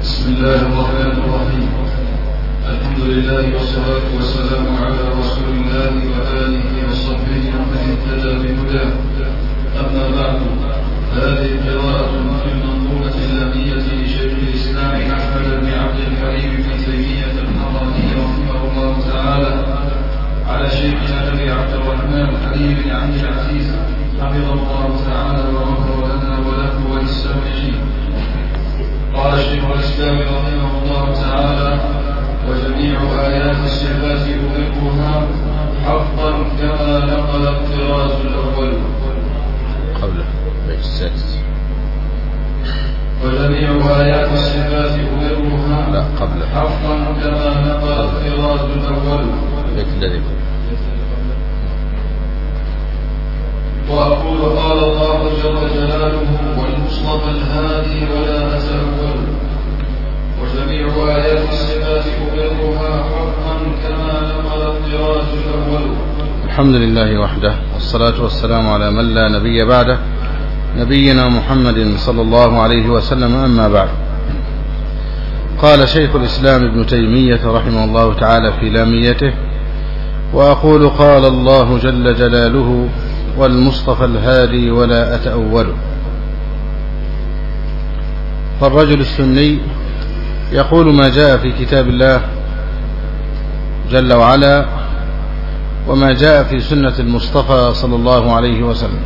بسم الله الرحمن الرحيم. الحمد لله والصلاة والسلام على رسول الله وآله وصحبه ومن اهتدى بهداه. أما بعد، هذه قراءة في المنظومة اللامية لشيخ الإسلام أحمد بن عبد الحليم بن تيمية الحراني رحمه الله تعالى على شيخنا أبي عبد الرحمن حليم بن عبد العزيز حفظه الله تعالى وغفر لنا وله وللسامعين. قال شيخ الإسلام رحمه الله تعالى: وجميع آيات الصفات أغلقها حقا كما نقل الطراز الأول. قوله بيت السادس. وجميع آيات الصفات أغلقها حقا كما نقل الطراز الأول. بيت الذي. وأقول قال الله جل جلاله والمصطفى الهادي ولا أتأول. وجميع آيات الصفات أغلقها حقا كما نقل الطراز الأول. الحمد لله وحده، والصلاة والسلام على من لا نبي بعده، نبينا محمد صلى الله عليه وسلم. أما بعد، قال شيخ الإسلام ابن تيمية رحمه الله تعالى في لاميته: وأقول قال الله جل جلاله والمصطفى الهادي ولا أتأول. فالرجل السني يقول ما جاء في كتاب الله جل وعلا وما جاء في سنة المصطفى صلى الله عليه وسلم.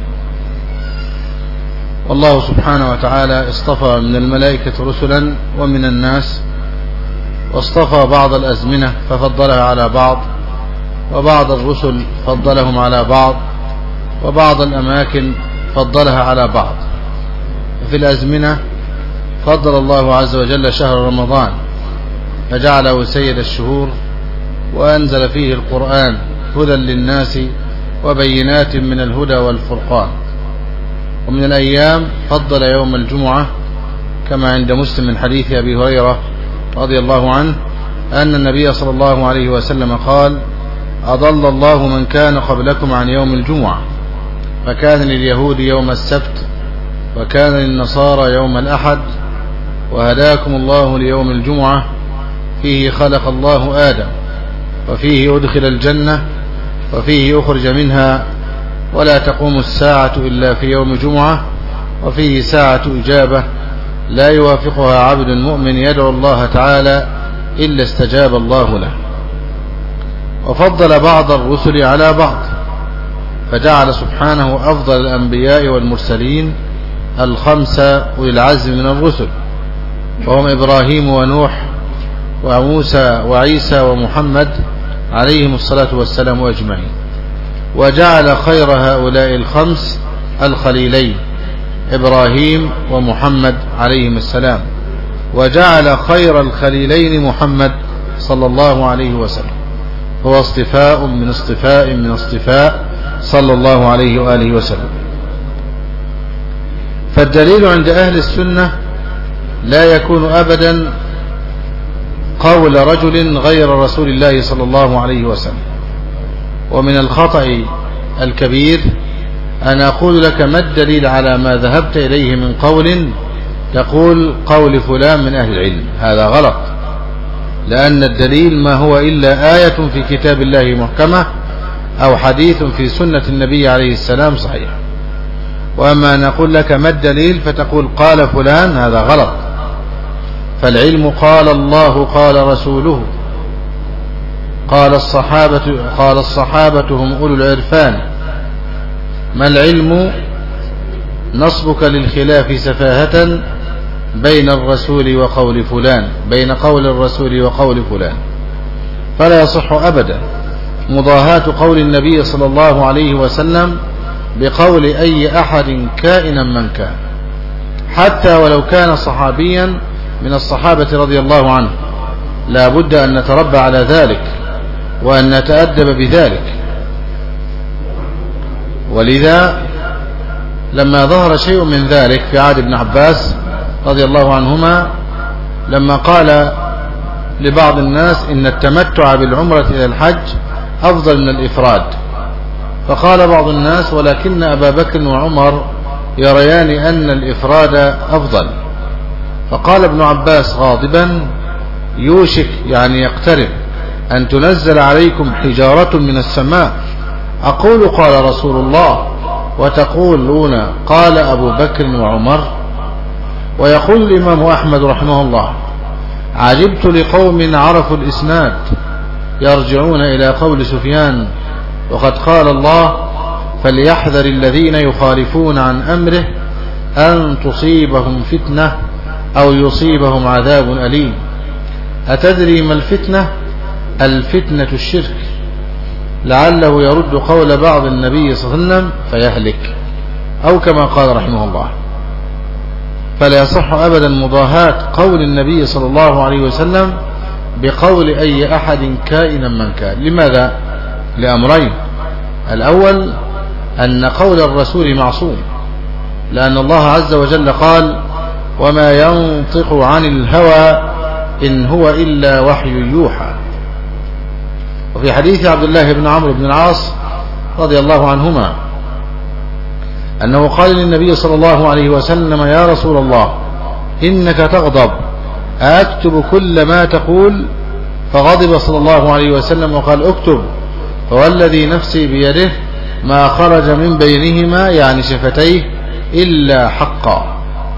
والله سبحانه وتعالى اصطفى من الملائكة رسلا ومن الناس، واصطفى بعض الأزمنة ففضلها على بعض، وبعض الرسل فضلهم على بعض، وبعض الأماكن فضلها على بعض. في الأزمنة فضل الله عز وجل شهر رمضان فجعله سيد الشهور، وأنزل فيه القرآن هدى للناس وبينات من الهدى والفرقان. ومن الأيام فضل يوم الجمعة كما عند مسلم من حديث أبي هريرة رضي الله عنه أن النبي صلى الله عليه وسلم قال: أضل الله من كان قبلكم عن يوم الجمعة، فكان لليهود يوم السبت، وكان للنصارى يوم الأحد، وهداكم الله ليوم الجمعة، فيه خلق الله آدم، وفيه أدخل الجنة، وفيه أخرج منها، ولا تقوم الساعة إلا في يوم جمعة، وفيه ساعة إجابة لا يوافقها عبد مؤمن يدعو الله تعالى إلا استجاب الله له. وفضل بعض الرسل على بعض، فجعل سبحانه أفضل الأنبياء والمرسلين الخمسة أولي العزم من الرسل، وهم إبراهيم ونوح وموسى وعيسى ومحمد عليهم الصلاة والسلام أجمعين. وجعل خير هؤلاء الخمس الخليلين إبراهيم ومحمد عليهم السلام، وجعل خير الخليلين محمد صلى الله عليه وسلم، هو اصطفاء من اصطفاء من اصطفاء صلى الله عليه وآله وسلم. فالدليل عند أهل السنة لا يكون أبدا قول رجل غير رسول الله صلى الله عليه وسلم. ومن الخطأ الكبير أن أقول لك ما الدليل على ما ذهبت إليه من قول، تقول قول فلان من أهل العلم. هذا غلط، لأن الدليل ما هو إلا آية في كتاب الله محكمة أو حديث في سنة النبي عليه السلام صحيح. وأما نقول لك ما الدليل فتقول قال فلان، هذا غلط. فالعلم قال الله قال رسوله قال الصحابة هم أولو العرفان. ما العلم نصبك للخلاف سفاهة بين الرسول وقول فلان، بين قول الرسول وقول فلان. فلا يصح أبدا مضاهاة قول النبي صلى الله عليه وسلم بقول أي أحد كائنا من كان، حتى ولو كان صحابيا من الصحابة رضي الله عنه. لا بد أن نتربى على ذلك وأن نتأدب بذلك. ولذا لما ظهر شيء من ذلك في عهد ابن عباس رضي الله عنهما، لما قال لبعض الناس إن التمتع بالعمرة إلى الحج أفضل من الإفراد، فقال بعض الناس ولكن أبا بكر وعمر يريان أن الإفراد أفضل، فقال ابن عباس غاضبا: يوشك يعني يقترب أن تنزل عليكم حجارة من السماء، أقول قال رسول الله وتقولون قال أبو بكر وعمر. ويقول الإمام أحمد رحمه الله: عجبت لقوم عرفوا الإسناد يرجعون إلى قول سفيان وقد قال الله: فليحذر الذين يخالفون عن أمره أن تصيبهم فتنة أو يصيبهم عذاب أليم. أتدري ما الفتنة؟ الفتنة الشرك، لعله يرد قول بعض النبي صلى الله عليه وسلم فيهلك، أو كما قال رحمه الله. فلا يصح أبدا مضاهاة قول النبي صلى الله عليه وسلم بقول أي أحد كائنا من كان. لماذا؟ لأمرين: الأول أن قول الرسول معصوم، لأن الله عز وجل قال: وما ينطق عن الهوى إن هو إلا وحي يوحى. وفي حديث عبد الله بن عمرو بن العاص رضي الله عنهما أنه قال للنبي صلى الله عليه وسلم: يا رسول الله إنك تغضب، أكتب كل ما تقول؟ فغضب صلى الله عليه وسلم وقال: اكتب، فوالذي نفسي بيده ما خرج من بينهما يعني شفتيه إلا حقا.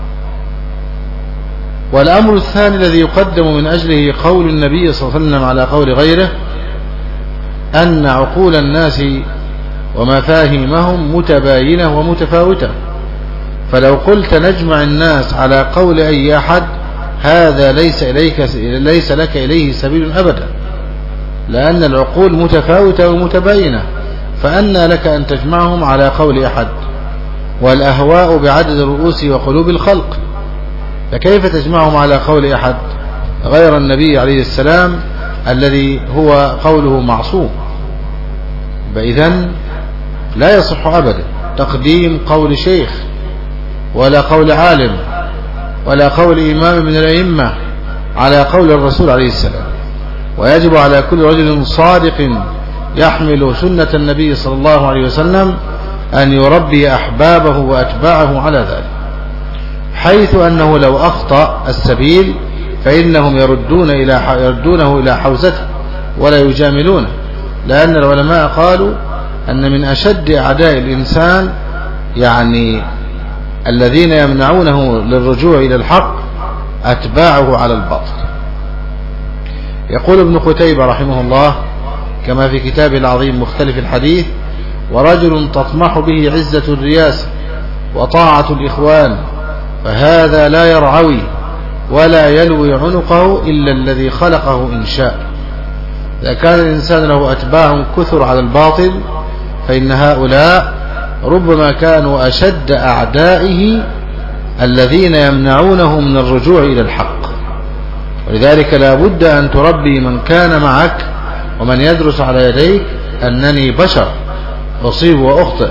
والأمر الثاني الذي يقدم من أجله قول النبي صلى الله عليه وسلم على قول غيره أن عقول الناس ومفاهيمهم متباينة ومتفاوتة، فلو قلت نجمع الناس على قول أي أحد هذا ليس لك إليه سبيل أبدا، لأن العقول متفاوتة ومتباينة، فأنى لك أن تجمعهم على قول أحد؟ والأهواء بعدد الرؤوس وقلوب الخلق، فكيف تجمعهم على قول أحد غير النبي عليه السلام الذي هو قوله معصوم؟ فإذن لا يصح أبدا تقديم قول شيخ ولا قول عالم ولا قول إمام من الأئمة على قول الرسول عليه السلام. ويجب على كل رجل صادق يحمل سنة النبي صلى الله عليه وسلم أن يربي أحبابه وأتباعه على ذلك، حيث أنه لو أخطأ السبيل فإنهم يردونه إلى حوزته ولا يجاملونه، لأن العلماء قالوا أن من أشد أعداء الإنسان يعني الذين يمنعونه للرجوع إلى الحق أتباعه على الباطل. يقول ابن قتيبة رحمه الله كما في كتابه العظيم مختلف الحديث: ورجل تطمح به عزة الرياسة وطاعة الإخوان، فهذا لا يرعوي ولا يلوي عنقه إلا الذي خلقه إن شاء. إذا كان الإنسان له أتباع كثر على الباطل فإن هؤلاء ربما كانوا أشد أعدائه الذين يمنعونه من الرجوع إلى الحق. ولذلك لا بد أن تربي من كان معك ومن يدرس على يديك أنني بشر أصيب وأخطئ،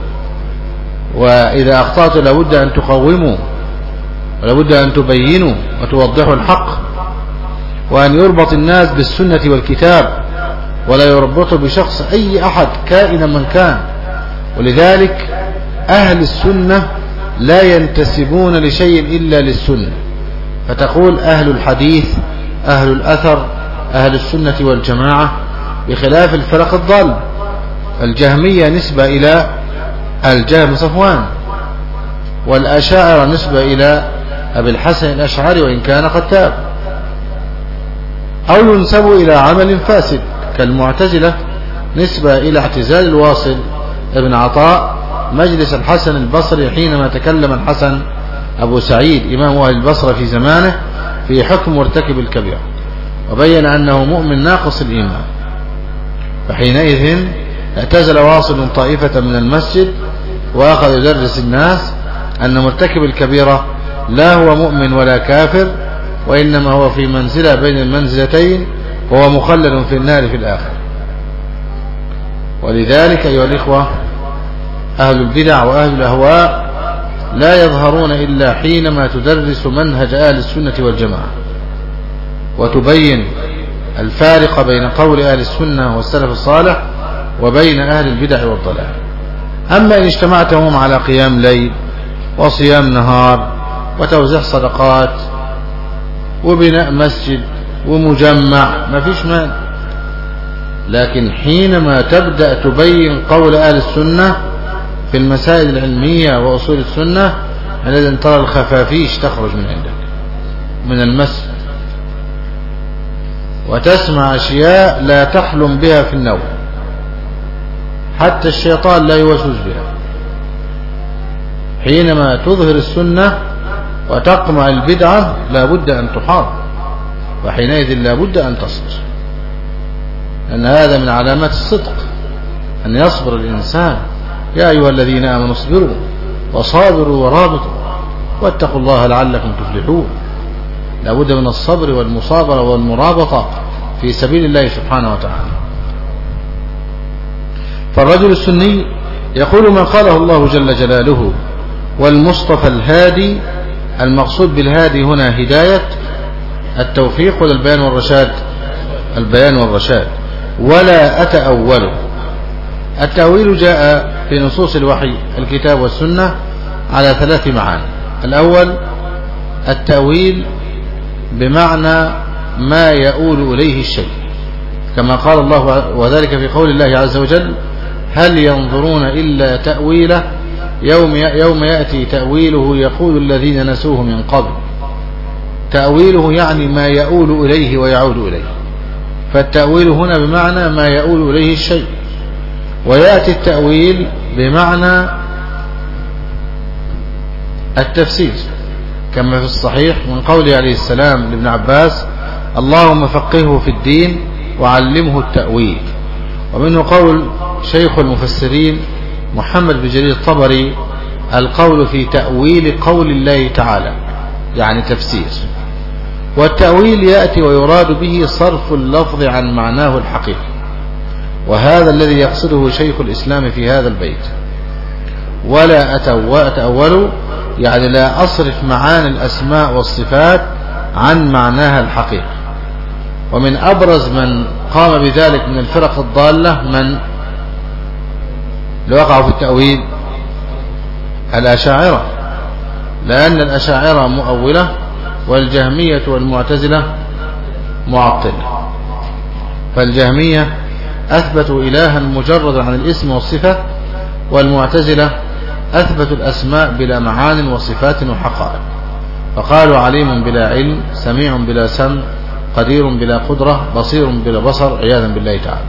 وإذا أخطأت لا بد أن تقوموا ولا بد أن تبينوا وتوضحوا الحق، وأن يربط الناس بالسنة والكتاب ولا يربطوا بشخص أي أحد كائنا من كان. ولذلك أهل السنة لا ينتسبون لشيء إلا للسنة، فتقول أهل الحديث، أهل الأثر، أهل السنة والجماعة، بخلاف الفرق الضال. الجهمية نسبة إلى الجهم صفوان، والأشاعرة نسبة إلى أبي الحسن الأشعري وإن كان قد تاب، أو ينسب إلى عمل فاسد كالمعتزلة نسبة إلى اعتزال الواصل ابن عطاء مجلس الحسن البصري حينما تكلم الحسن أبو سعيد إمام أهل البصرة في زمانه في حكم مرتكب الكبيرة، وبين أنه مؤمن ناقص الإيمان، فحينئذ اعتزل واصل طائفة من المسجد وأخذ يدرس الناس أن مرتكب الكبيرة لا هو مؤمن ولا كافر، وإنما هو في منزلة بين المنزلتين وهو مخلد في النار في الآخر. ولذلك أيها الإخوة أهل البدع وأهل الأهواء لا يظهرون إلا حينما تدرس منهج أهل السنة والجماعة وتبين الفارق بين قول أهل السنة والسلف الصالح وبين أهل البدع والضلال. أما إن اجتمعتهم على قيام ليل وصيام نهار وتوزيع صدقات وبناء مسجد ومجمع ما فيش مانع. لكن حينما تبدأ تبين قول أهل السنة في المسائل العلمية وأصول السنة الذي ترى الخفافيش تخرج من عندك من المسجد وتسمع أشياء لا تحلم بها في النوم، حتى الشيطان لا يوسوس بها. حينما تظهر السنة وتقمع البدعة لا بد أن تحارب، وحينئذ لا بد أن تصبر، أن هذا من علامات الصدق أن يصبر الإنسان. يا أيها الذين آمنوا اصبروا وصابروا ورابطوا واتقوا الله لعلكم تفلحون. لا بد من الصبر والمصابرة والمرابطة في سبيل الله سبحانه وتعالى. فالرجل السني يقول ما قاله الله جل جلاله والمصطفى الهادي. المقصود بالهادي هنا هداية التوفيق ولا البيان والرشاد؟ البيان والرشاد. ولا أتأول. التأويل جاء في نصوص الوحي الكتاب والسنة على 3 معاني. الأول التأويل بمعنى ما يؤول إليه الشيء، كما قال الله وذلك في قول الله عز وجل هل ينظرون إلا تأويله يوم يأتي تأويله يقول الذين نسوه من قبل. تأويله يعني ما يؤول إليه ويعود إليه، فالتأويل هنا بمعنى ما يؤول إليه الشيء. ويأتي التأويل بمعنى التفسير كما في الصحيح من قوله عليه السلام لابن عباس اللهم فقهه في الدين وعلمه التأويل. ومنه قول شيخ المفسرين محمد بن جرير الطبري القول في تأويل قول الله تعالى يعني تفسير. والتأويل يأتي ويراد به صرف اللفظ عن معناه الحقيقي، وهذا الذي يقصده شيخ الإسلام في هذا البيت. ولا أتأول يعني لا أصرف معاني الأسماء والصفات عن معناها الحقيقي. ومن أبرز من قام بذلك من الفرق الضالة من وقعوا في التأويل الأشاعرة، لأن الأشاعرة مؤولة والجهمية والمعتزلة معطلة. فالجهمية أثبتوا إلها مجردا عن الاسم والصفة، والمعتزلة أثبتوا الأسماء بلا معان وصفات وحقائق، فقالوا عليم بلا علم، سميع بلا سمع، قدير بلا قدرة، بصير بلا بصر، عياذا بالله تعالى.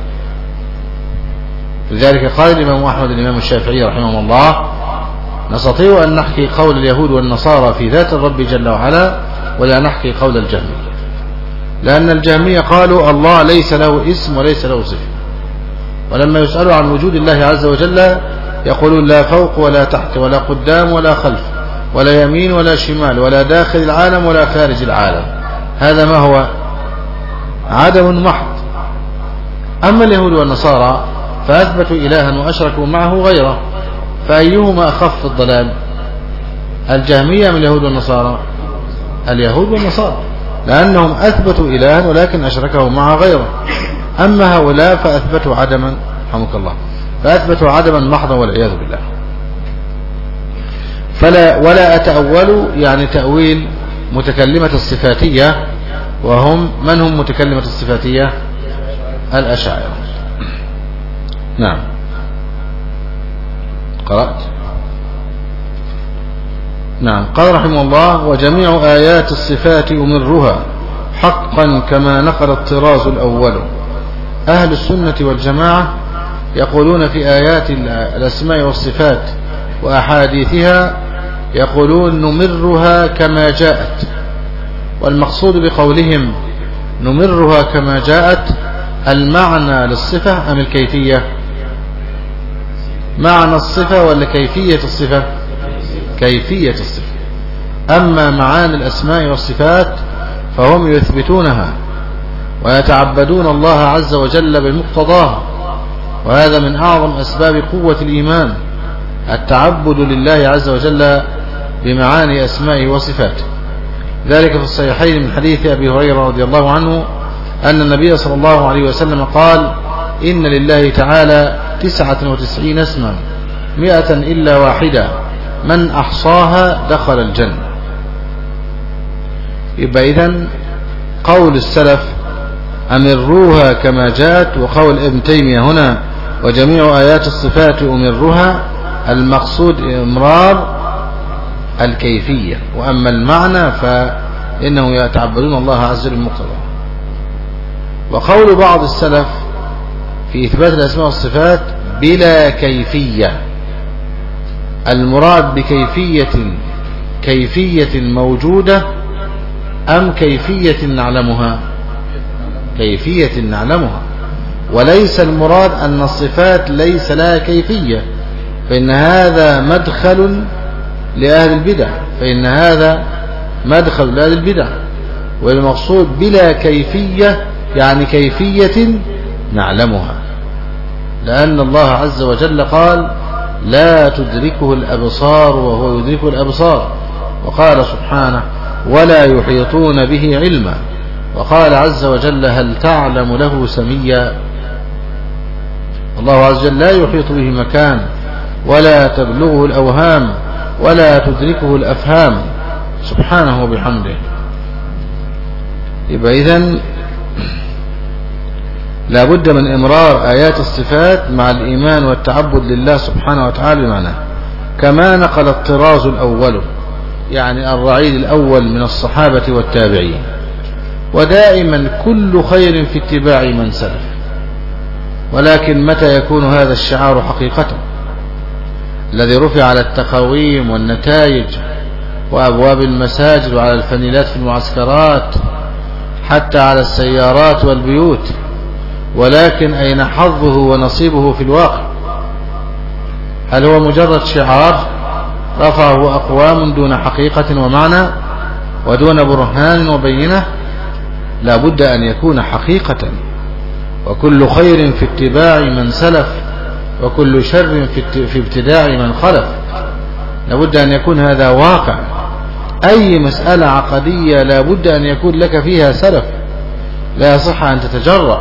لذلك قال الإمام أحمد الإمام الشافعي رحمه الله نستطيع أن نحكي قول اليهود والنصارى في ذات الرب جل وعلا ولا نحكي قول الجهمية، لأن الجهمية قالوا الله ليس له اسم وليس له صفة، ولما يسألوا عن وجود الله عز وجل يقولون لا فوق ولا تحت ولا قدام ولا خلف ولا يمين ولا شمال ولا داخل العالم ولا خارج العالم. هذا ما هو عدم محض. أما اليهود والنصارى فأثبتوا إلها وأشركوا معه غيره، فأيهما أخف في الضلال؟ الجهمية من اليهود والنصارى؟ اليهود والنصارى، لأنهم أثبتوا إلها ولكن أشركه مع غيره. أما هؤلاء فأثبتوا عدما رحمك الله، فأثبتوا عدما محضا والعياذ بالله. ولا أتأول يعني تأويل متكلمة الصفاتية، وهم من هم متكلمة الصفاتية؟ الأشاعرة. نعم قرأت. نعم قال رحمه الله وجميع آيات الصفات أمرها حقا كما نقل الطراز الأول. أهل السنة والجماعة يقولون في آيات الأسماء والصفات وأحاديثها يقولون نمرها كما جاءت. والمقصود بقولهم نمرها كما جاءت المعنى للصفة أم الكيفية؟ معنى الصفة ولا كيفية الصفة؟ كيفية الصفة. أما معاني الأسماء والصفات فهم يثبتونها ويتعبدون الله عز وجل بمقتضاها، وهذا من أعظم أسباب قوة الإيمان التعبد لله عز وجل بمعاني أسمائه وصفاته. ذلك في الصحيحين من حديث أبي هريرة رضي الله عنه أن النبي صلى الله عليه وسلم قال إن لله تعالى 99 اسما 100 إلا واحدة من أحصاها دخل الجنة. يبقى إذن قول السلف أمروها كما جاءت، وقول ابن تيمية هنا وجميع آيات الصفات أمرها، المقصود إمرار الكيفية، وأما المعنى فإنه يتعبدون الله عز وجل بالمقتضى. وقول بعض السلف في إثبات الأسماء والصفات بلا كيفية، المراد بكيفية كيفية موجودة أم كيفية نعلمها؟ كيفية نعلمها، وليس المراد أن الصفات ليس لها كيفية، فإن هذا مدخل لأهل البدع، فإن هذا مدخل لأهل البدع. والمقصود بلا كيفية يعني كيفية نعلمها، لأن الله عز وجل قال لا تدركه الأبصار وهو يدرك الأبصار، وقال سبحانه ولا يحيطون به علما، وقال عز وجل هل تعلم له سميا. الله عز وجل لا يحيط به مكان ولا تبلغه الأوهام ولا تدركه الأفهام سبحانه وبحمده. يبقى إذن لا بد من إمرار آيات الصفات مع الإيمان والتعبد لله سبحانه وتعالى بمعناه، كما نقل الطراز الأول يعني الرعيل الأول من الصحابة والتابعين. ودائما كل خير في اتباع من سلف، ولكن متى يكون هذا الشعار حقيقة الذي رفع على التقاويم والنتائج وأبواب المساجد وعلى الفنيلات في المعسكرات حتى على السيارات والبيوت، ولكن أين حظه ونصيبه في الواقع؟ هل هو مجرد شعار رفعه أقوام دون حقيقة ومعنى ودون برهان وبينة؟ لا بد أن يكون حقيقة. وكل خير في اتباع من سلف وكل شر في ابتداع من خلف. لا بد أن يكون هذا واقع. أي مسألة عقدية لا بد أن يكون لك فيها سلف، لا يصح أن تتجرأ،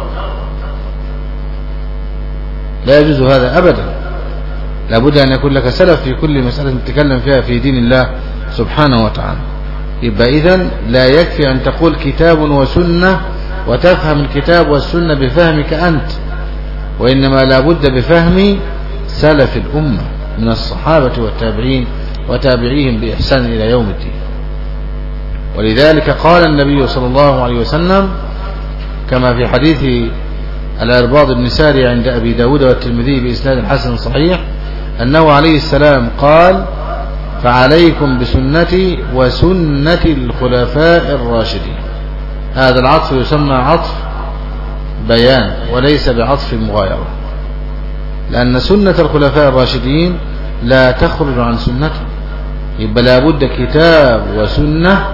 لا يجوز هذا أبدا. لا بد أن يكون لك سلف في كل مسألة تتكلم فيها في دين الله سبحانه وتعالى. يبقى إذن لا يكفي أن تقول كتاب وسنة وتفهم الكتاب والسنة بفهمك أنت، وإنما لا بد بفهم سلف الأمة من الصحابة والتابعين وتابعيهم بإحسان إلى يوم الدين. ولذلك قال النبي صلى الله عليه وسلم كما في حديث العرباض بن ساري عند أبي داود والترمذي بإسناد حسن صحيح أنه عليه السلام قال فعليكم بسنتي وسنة الخلفاء الراشدين. هذا العطف يسمى عطف بيان وليس بعطف مغايرة، لأن سنة الخلفاء الراشدين لا تخرج عن سنته. يبقى لا بد كتاب وسنة،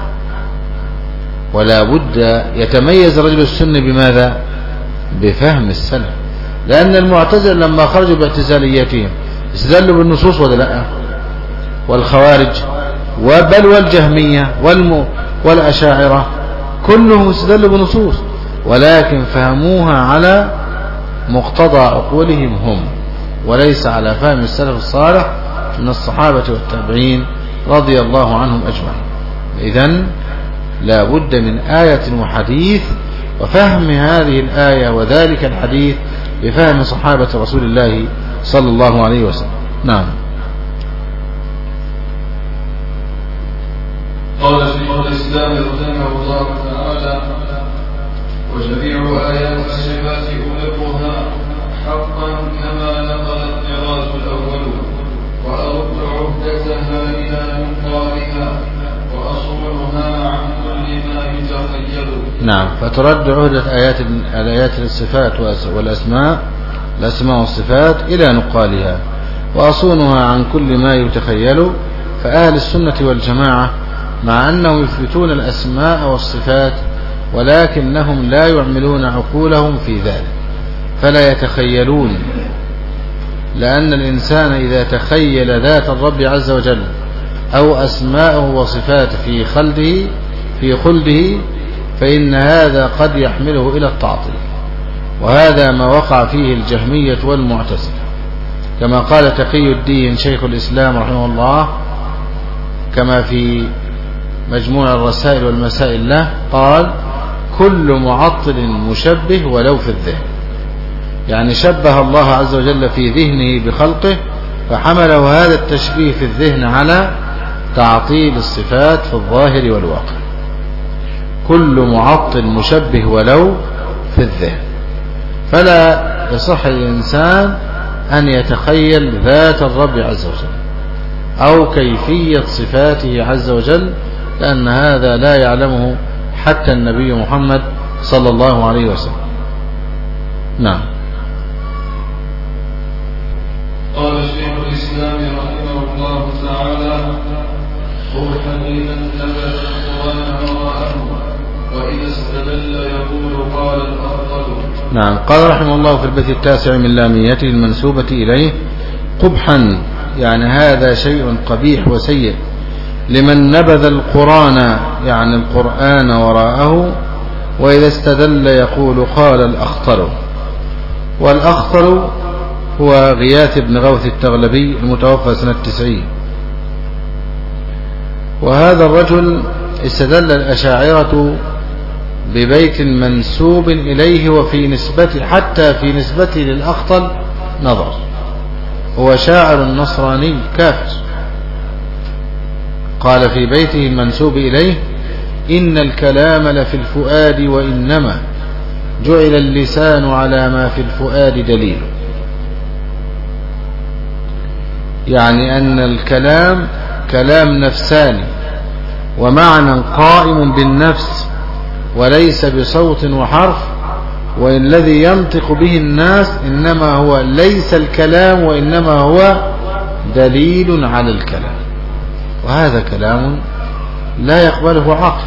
ولا بد يتميز رجل السنة بماذا؟ بفهم السلف. لأن المعتزلة لما خرجوا باعتزالياتهم استدلوا بالنصوص ولا لا؟ والخوارج بل والجهمية والأشاعرة كلهم استدلوا بنصوص، ولكن فهموها على مقتضى عقولهم هم، وليس على فهم السلف الصالح من الصحابة والتابعين رضي الله عنهم أجمعين. إذن لا بد من آية وحديث وفهم هذه الآية وذلك الحديث بفهم صحابة رسول الله صلى الله عليه وسلم. نعم. قال شيخ الإسلام رحمه الله تعالى وجميع آيات الصفات أمرها حقا كما نقل الطراز الأول، وأرد عهدتها إلى منقارها وأصونها عن كل ما يتخيل. نعم. فترد عهدة آيات الصفات والأسماء والصفات إلى نقالها وأصونها عن كل ما يتخيل. فأهل السنة والجماعة مع أنهم يثبتون الأسماء والصفات ولكنهم لا يعملون عقولهم في ذلك، فلا يتخيلون، لأن الإنسان إذا تخيل ذات الرب عز وجل أو أسماءه وصفاته في خلده فإن هذا قد يحمله إلى التعطيل، وهذا ما وقع فيه الجهمية والمعتزلة. كما قال تقي الدين شيخ الإسلام رحمه الله كما في مجموع الرسائل والمسائل له قال كل معطل مشبه ولو في الذهن، يعني شبه الله عز وجل في ذهنه بخلقه فحمله هذا التشبيه في الذهن على تعطيل الصفات في الظاهر والواقع. كل معطل مشبه ولو في الذهن، فلا يصح الإنسان أن يتخيل ذات الرب عز وجل أو كيفية صفاته عز وجل، لأن هذا لا يعلمه حتى النبي محمد صلى الله عليه وسلم. نعم. قال شيخ الإسلام رحمه الله تعالى: قبحا لمن نبذ القرآن وراءه وإذا استدل يقول قال الأفضل. نعم. قال رحمه الله في البيت التاسع من لاميته المنسوبة إليه: قبحا يعني هذا شيء قبيح وسيء لمن نبذ القرآن يعني القرآن وراءه وإذا استدل يقول قال الأخطر. والأخطر هو غياث بن غوث التغلبي المتوفى سنة 90. وهذا الرجل استدل الأشاعرة ببيت منسوب إليه، وفي نسبته حتى في نسبته للأخطل نظر، هو شاعر نصراني كافر. قال في بيته المنسوب إليه: إن الكلام لفي الفؤاد وإنما جعل اللسان على ما في الفؤاد دليل. يعني أن الكلام كلام نفساني ومعنى قائم بالنفس وليس بصوت وحرف، وإن الذي ينطق به الناس إنما هو ليس الكلام وإنما هو دليل على الكلام، وهذا كلام لا يقبله عقل،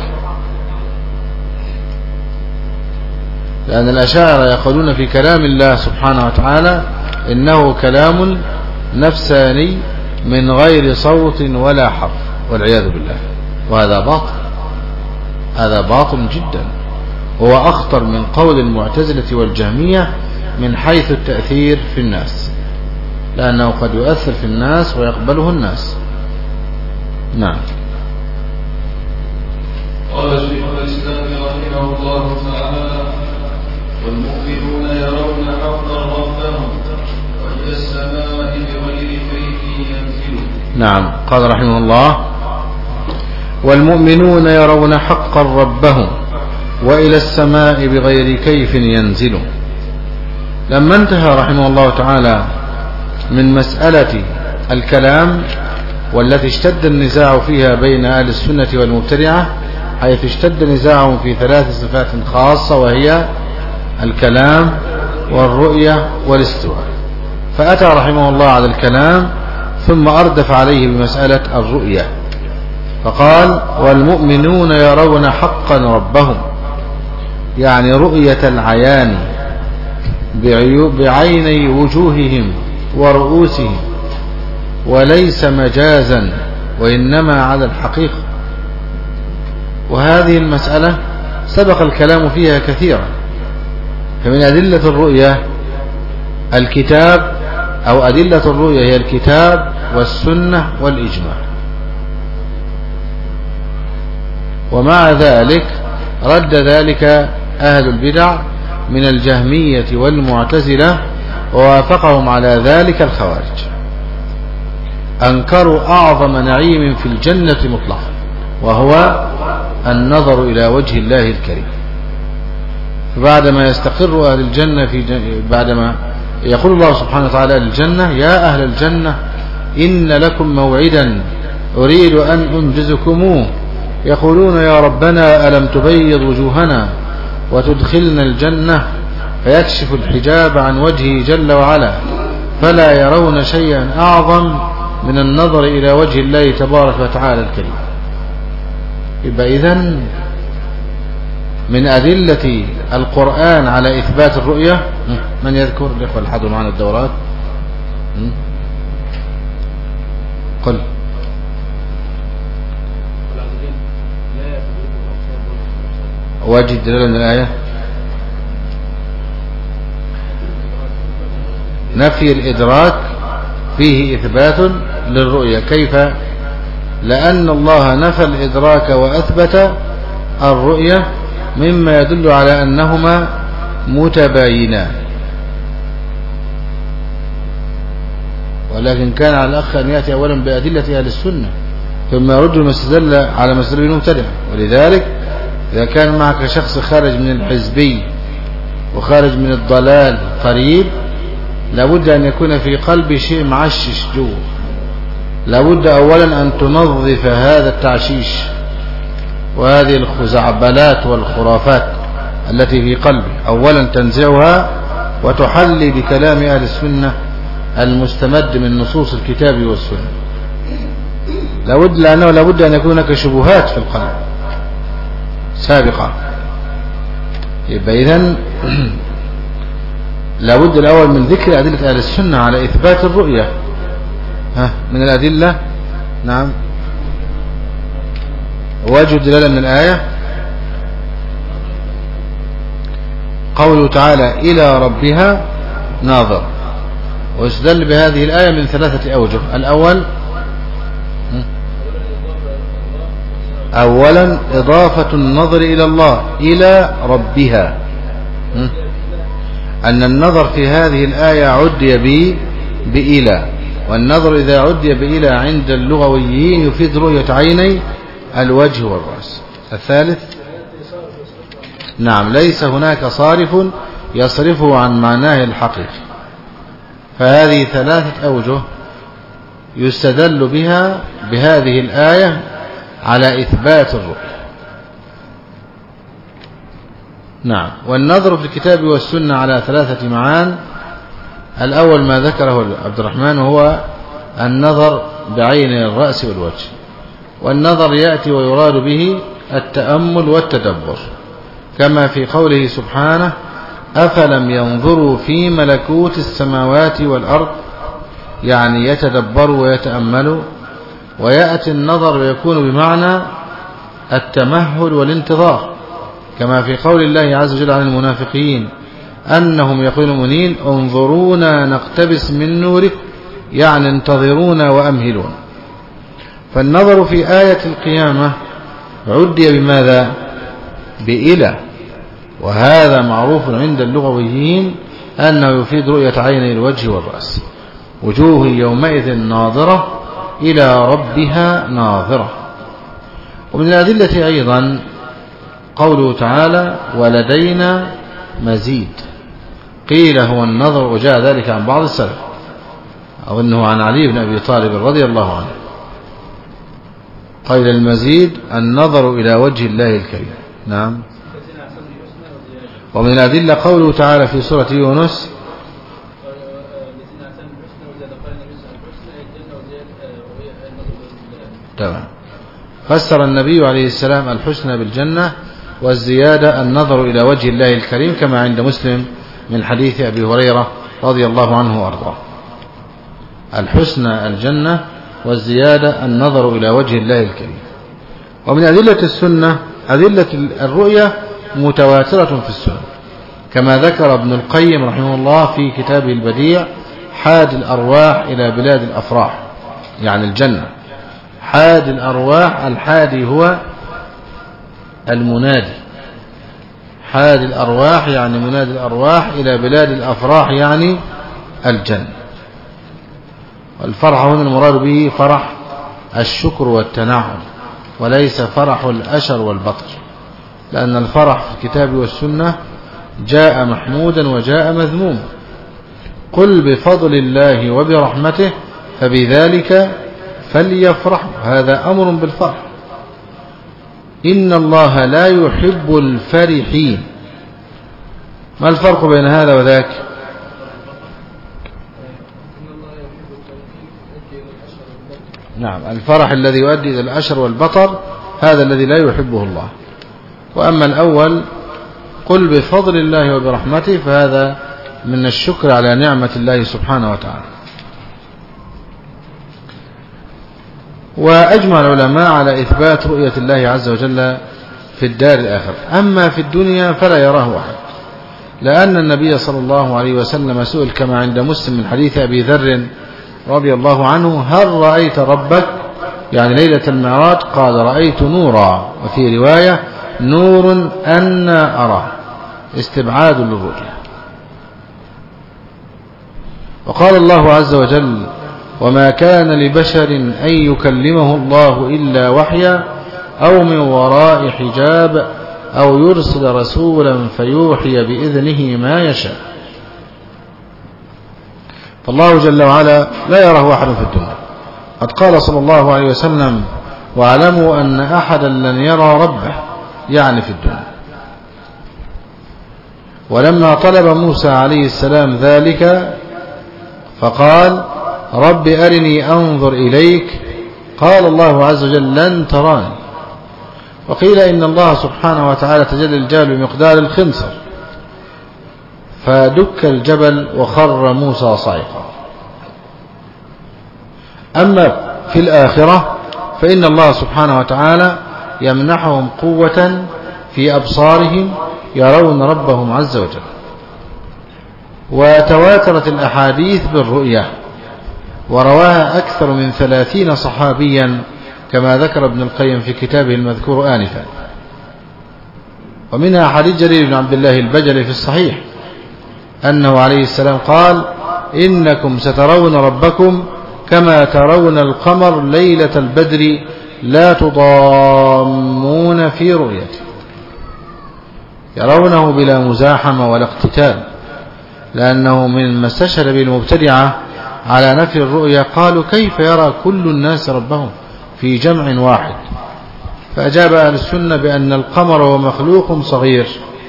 لأن الأشاعرة يقولون في كلام الله سبحانه وتعالى إنه كلام نفساني من غير صوت ولا حرف، والعياذ بالله، وهذا باطل، هذا باطل جدا، هو أخطر من قول المعتزلة والجهمية من حيث التأثير في الناس، لأنه قد يؤثر في الناس ويقبله الناس. نعم. قال شيخ الإسلام رحمه الله تعالى: والمؤمنون يرون حقا ربهم وإلى السماء بغير كيف ينزل. نعم. قال رحمه الله: والمؤمنون يرون حقا ربهم وإلى السماء بغير كيف ينزل. لما انتهى رحمه الله تعالى من مسألة الكلام والتي اشتد النزاع فيها بين أهل السنة والمبتدعة، حيث اشتد نزاعهم في 3 صفات خاصة، وهي الكلام والرؤية والاستواء، فأتى رحمه الله على الكلام ثم أردف عليه بمسألة الرؤية، فقال: والمؤمنون يرون حقا ربهم، يعني رؤية العيان بعيني وجوههم ورؤوسهم، وليس مجازا وإنما على الحقيقة. وهذه المسألة سبق الكلام فيها كثيرا، فمن أدلة الرؤية الكتاب، أو أدلة الرؤية هي الكتاب والسنة والإجماع. ومع ذلك رد ذلك أهل البدع من الجهمية والمعتزلة، ووافقهم على ذلك الخوارج، أنكروا أعظم نعيم في الجنة مطلقا، وهو النظر إلى وجه الله الكريم. فبعدما يستقر أهل الجنة بعدما يقول الله سبحانه وتعالى للجنة: يا أهل الجنة إن لكم موعدا أريد أن أنجزكموه، يقولون: يا ربنا ألم تبيض وجوهنا وتدخلنا الجنة، فيكشف الحجاب عن وجهه جل وعلا، فلا يرون شيئا أعظم من النظر إلى وجه الله تبارك وتعالى الكريم. يبقى إذن من أدلة القرآن على إثبات الرؤية، من يذكر الإخوة اللي حضروا معنا الدورات؟ قل. واجد دلالة من الآية. نفي الإدراك فيه إثبات للرؤية. كيف؟ لأن الله نفى الإدراك وأثبت الرؤية مما يدل على أنهما متباينان. ولكن كان على الأخ أن يأتي أولا بأدلة أهل السنة ثم يرد المستدل على مستدل المبتدع. ولذلك إذا كان معك شخص خارج من الحزبي وخارج من الضلال قريب، لابد أن يكون في قلبه شيء معشش جوه. لابد أولا أن تنظف هذا التعشيش وهذه الخزعبلات والخرافات التي في قلبه، أولا تنزعها وتحلي بكلام أهل السنة المستمد من نصوص الكتاب والسنة. لأنه لابد أن يكون هناك شبهات في القلب سابقة. يبقى إذن لابد الأول من ذكر أدلة أهل السنة على إثبات الرؤية. من الأدلة نعم وجه الدلالة من الآية قوله تعالى إلى ربها ناظر، ويستدل بهذه الآية من 3 أوجه. الأول أولا إضافة النظر إلى الله إلى ربها، أن النظر في هذه الآية عدي بإلى، والنظر إذا عدي بإلى عند اللغويين يفيد رؤية عيني الوجه والرأس. الثالث نعم ليس هناك صارف يصرفه عن معناه الحقيقي. فهذه 3 أوجه يستدل بها بهذه الآية على إثبات الرؤية. نعم. والنظر في الكتاب والسنة على 3 معان. الأول ما ذكره عبد الرحمن هو النظر بعين الرأس والوجه، والنظر يأتي ويراد به التأمل والتدبر، كما في قوله سبحانه أفلم ينظروا في ملكوت السماوات والأرض، يعني يتدبروا ويتأملوا. ويأتي النظر ويكون بمعنى التمهل والانتظار، كما في قول الله عز وجل عن المنافقين أنهم يقولون منين انظرونا نقتبس من نوركم، يعني انتظرونا وأمهلون. فالنظر في آية القيامة عدي بماذا؟ بإلى، وهذا معروف عند اللغويين أنه يفيد رؤية عيني الوجه والرأس. وجوه يومئذ ناظرة إلى ربها ناظرة. ومن الأدلة أيضا قوله تعالى ولدينا مزيد، قيل هو النظر، وجاء ذلك عن بعض السلف، أو أنه عن علي بن أبي طالب رضي الله عنه قيل المزيد النظر إلى وجه الله الكريم. نعم. ومن الأدلة قوله تعالى في سورة يونس تمام. فسر النبي عليه السلام الحسنى بالجنة، والزيادة النظر إلى وجه الله الكريم، كما عند مسلم من حديث أبي هريرة رضي الله عنه وأرضاه. الحسنى الجنة، والزيادة النظر إلى وجه الله الكريم. ومن أدلة السنة أدلة الرؤية متواترة في السنة، كما ذكر ابن القيم رحمه الله في كتابه البديع حاد الأرواح إلى بلاد الأفراح، يعني الجنة. حاد الأرواح، الحادي هو المنادي، حاد الأرواح يعني منادي الأرواح إلى بلاد الأفراح يعني الجنة. والفرح هنا المراد به فرح الشكر والتنعم، وليس فرح الأشر والبطر، لأن الفرح في الكتاب والسنة جاء محمودا وجاء مذموما. قل بفضل الله وبرحمته فبذلك فليفرحوا، هذا أمر بالفرح. إن الله لا يحب الفرحين. ما الفرق بين هذا وذاك؟ نعم، الفرح الذي يؤدي إلى الأشر والبطر هذا الذي لا يحبه الله. وأما الأول قل بفضل الله وبرحمته فهذا من الشكر على نعمة الله سبحانه وتعالى. وأجمع العلماء على إثبات رؤية الله عز وجل في الدار الآخرة. أما في الدنيا فلا يراه أحد، لأن النبي صلى الله عليه وسلم سئل كما عند مسلم من حديث أبي ذر رضي الله عنه هل رأيت ربك، يعني ليلة المعراج؟ قال رأيت نورا، وفي رواية نور أنا أراه، استبعاد للرؤية. وقال الله عز وجل: وما كان لبشر أن يكلمه الله إلا وحيا أو من وراء حجاب أو يرسل رسولا فيوحي بإذنه ما يشاء. فالله جل وعلا لا يراه أحد في الدنيا. قد قال صلى الله عليه وسلم: واعلموا أن أحدا لن يرى ربه، يعني في الدنيا. ولما طلب موسى عليه السلام ذلك فقال: رب أرني أنظر إليك، قال الله عز وجل: لن تراني. وقيل إن الله سبحانه وتعالى تجلى الجبل بمقدار الخنصر فدك الجبل وخر موسى صعقا. أما في الآخرة فإن الله سبحانه وتعالى يمنحهم قوة في أبصارهم يرون ربهم عز وجل. وتواترت الأحاديث بالرؤية، ورواها أكثر من 30 صحابيا كما ذكر ابن القيم في كتابه المذكور آنفا. ومنها حديث جرير بن عبد الله البجلي في الصحيح أنه عليه السلام قال: إنكم سترون ربكم كما ترون القمر ليلة البدر لا تضامون في رؤيته. يرونه بلا مزاحمة ولا اقتتال، لأنه من ما استشهد به المبتدعة على نفي الرؤيا قالوا: كيف يرى كل الناس ربهم في جمع واحد؟ فأجاب أهل السنة بأن القمر هو مخلوق صغير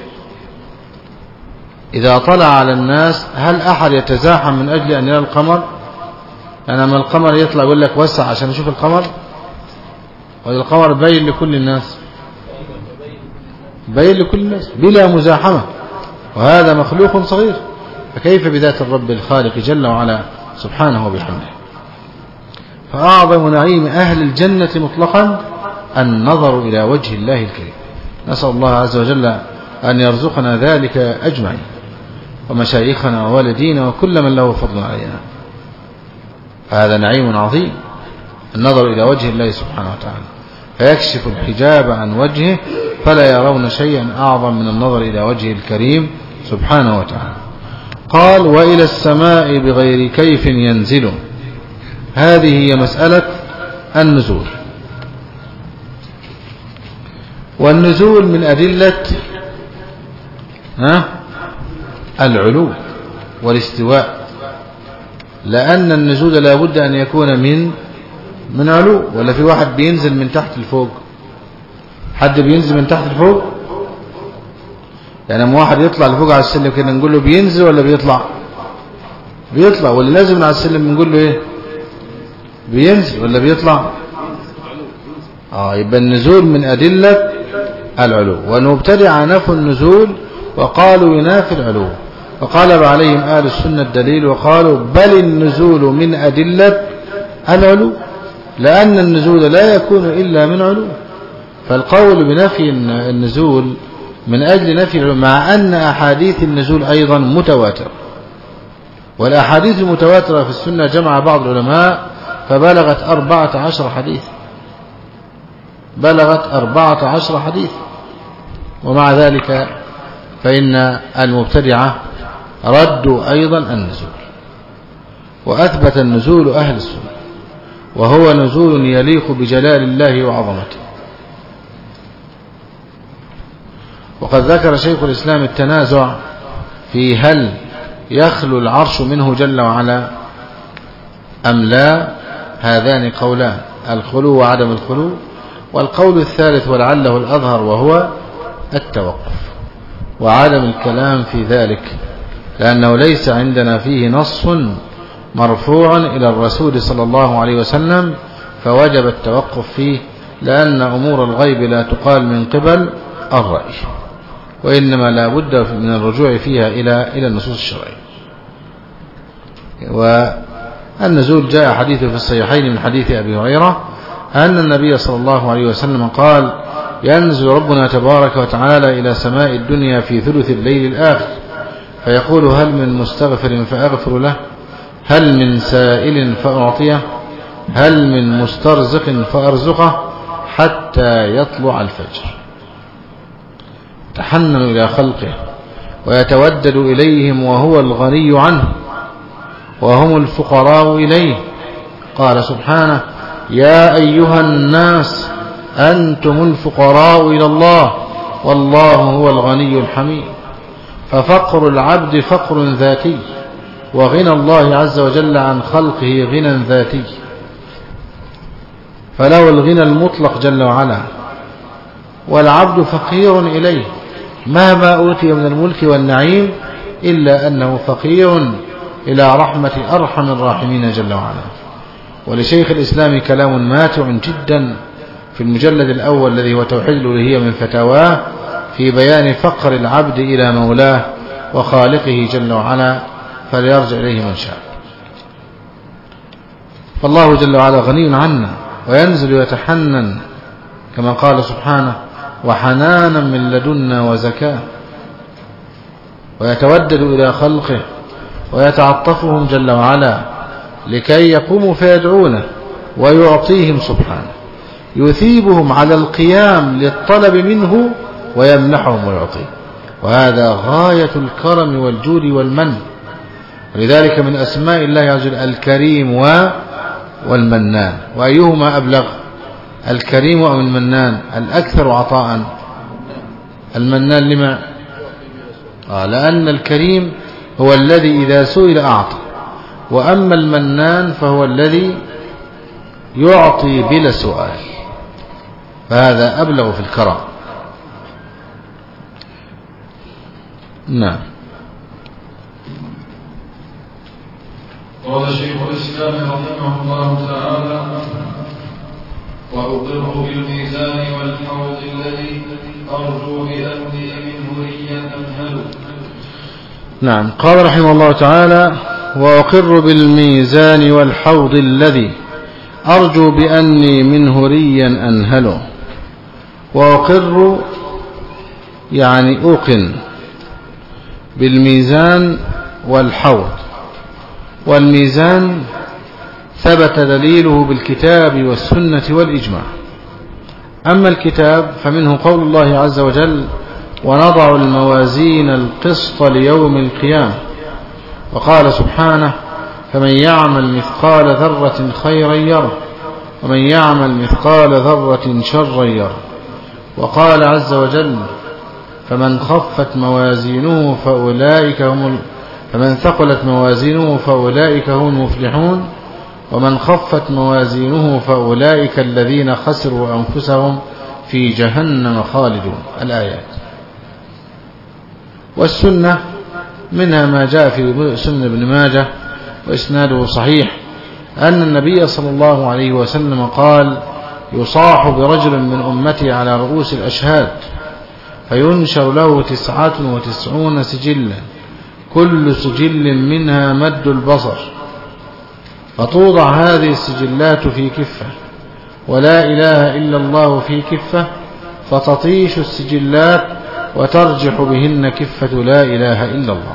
إذا طلع على الناس هل أحد يتزاحم من أجل أن يرى القمر؟ أنا ما القمر يطلع يقول لك وسع عشان نشوف القمر، والقمر باين لكل الناس، باين لكل الناس بلا مزاحمة، وهذا مخلوق صغير، فكيف بذات الرب الخالق جل وعلا سبحانه وبحمده. فأعظم نعيم أهل الجنة مطلقا النظر إلى وجه الله الكريم. نسأل الله عز وجل أن يرزقنا ذلك أجمعين، ومشايخنا ووالدينا وكل من له فضل علينا. هذا نعيم عظيم، النظر إلى وجه الله سبحانه وتعالى، فيكشف الحجاب عن وجهه فلا يرون شيئا أعظم من النظر إلى وجهه الكريم سبحانه وتعالى. قال: وإلى السماء بغير كيف ينزل. هذه هي مسألة النزول. والنزول من أدلة العلو والاستواء، لأن النزول لا بد أن يكون من علو، ولا في واحد بينزل من تحت الفوق؟ حد بينزل من تحت الفوق؟ يعني لما واحد يطلع لفوق على السلم كده نقول له بينزل ولا بيطلع؟ بيطلع. واللي لازم من على السلم بنقول له ايه؟ بينزل ولا بيطلع؟ يبقى النزول من أدلة العلو. والمبتدع نفوا النزول وقالوا ينافي العلو، وقال عليهم أهل السنة الدليل وقالوا بل النزول من أدلة العلو، لأن النزول لا يكون إلا من علو. فالقول بنفي النزول من أجل نفي العلو، مع أن أحاديث النزول أيضا متواترة، والأحاديث المتواترة في السنة جمع بعض العلماء فبلغت 14 حديث، بلغت 14 حديث. ومع ذلك فإن المبتدعة ردوا أيضا النزول، وأثبت النزول أهل السنة، وهو نزول يليق بجلال الله وعظمته. وقد ذكر شيخ الإسلام التنازع في هل يخلو العرش منه جل وعلا أم لا. هذان قولان: الخلو وعدم الخلو. والقول الثالث ولعله الأظهر وهو التوقف وعدم الكلام في ذلك، لأنه ليس عندنا فيه نص مرفوع إلى الرسول صلى الله عليه وسلم، فوجب التوقف فيه، لأن أمور الغيب لا تقال من قبل الرأي، وإنما لا بد من الرجوع فيها إلى النصوص الشرعية. والنزول جاء حديثه في الصحيحين من حديث أبي هريرة أن النبي صلى الله عليه وسلم قال: ينزل ربنا تبارك وتعالى إلى سماء الدنيا في ثلث الليل الآخر فيقول: هل من مستغفر فأغفر له، هل من سائل فأعطيه، هل من مسترزق فأرزقه، حتى يطلع الفجر. يتحنن إلى خلقه ويتودد إليهم وهو الغني عنه وهم الفقراء إليه. قال سبحانه: يا أيها الناس أنتم الفقراء إلى الله والله هو الغني الحميد. ففقر العبد فقر ذاتي، وغنى الله عز وجل عن خلقه غنى ذاتي، فله الغنى المطلق جل وعلا، والعبد فقير إليه مهما أوتي من الملك والنعيم، إلا أنه فقير إلى رحمة أرحم الراحمين جل وعلا. ولشيخ الإسلام كلام ماتع جدا في المجلد الأول الذي هو توحيد الألوهية من فتاواه في بيان فقر العبد إلى مولاه وخالقه جل وعلا، فليرجع إليه من شاء. فالله جل وعلا غني عنا، وينزل يتحنن كما قال سبحانه: وحنانا من لدنا وزكاة، ويتودد إلى خلقه ويتعطفهم جل وعلا لكي يقوموا فيدعونه ويعطيهم سبحانه، يثيبهم على القيام للطلب منه ويمنحهم ويعطيه، وهذا غاية الكرم والجود والمن. ولذلك من أسماء الله عز وجل الكريم والمنان. وأيهما أبلغ، الكريم أو المنان؟ الأكثر عطاء المنان. لما؟ لأن الكريم هو الذي إذا سئل أعطى، وأما المنان فهو الذي يعطي بلا سؤال، فهذا أبلغ في الكرم. نعم. قال شيخ الإسلام رحمه الله تعالى: وأقر بالميزان والحوض الذي أرجو بأني منه ريا أنهل. نعم. قال رحمه الله تعالى: وأقر بالميزان والحوض الذي أرجو بأني منه ريا أنهل. وأقر يعني أوقن بالميزان والحوض. والميزان ثبت دليله بالكتاب والسنة والإجماع. أما الكتاب فمنه قول الله عز وجل: ونضع الموازين القسط ليوم القيامة. وقال سبحانه: فمن يعمل مثقال ذرة خيرا يره ومن يعمل مثقال ذرة شرا يره. وقال عز وجل: فمن خفت موازينه فمن ثقلت موازينه فأولئك هم المفلحون ومن خفت موازينه فأولئك الذين خسروا أنفسهم في جهنم خالدون. الآيات. والسنة منها ما جاء في سنن ابن ماجه وإسناده صحيح أن النبي صلى الله عليه وسلم قال: يصاح برجل من أمتي على رؤوس الأشهاد فينشر له 99 سجلا كل سجل منها مد البصر، فتوضع هذه السجلات في كفة ولا إله إلا الله في كفة، فتطيش السجلات وترجح بهن كفة لا إله إلا الله.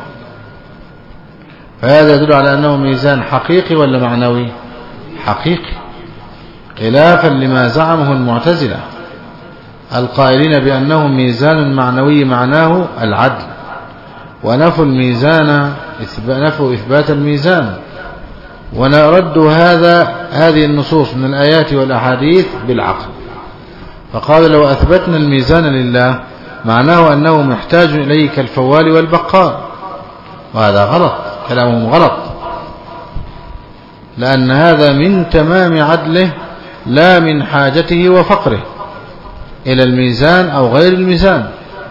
فهذا يدل على أنه ميزان حقيقي ولا معنوي؟ حقيقي، خلافا لما زعمه المعتزلة القائلين بأنه ميزان معنوي معناه العدل، ونفوا الميزان نفوا إثبات الميزان. ونرد هذه النصوص من الآيات والأحاديث بالعقل، فقال: لو أثبتنا الميزان لله معناه أنه محتاج إليه كالفوال والبقال، وهذا غلط، كلامهم غلط، لأن هذا من تمام عدله لا من حاجته وفقره إلى الميزان أو غير الميزان.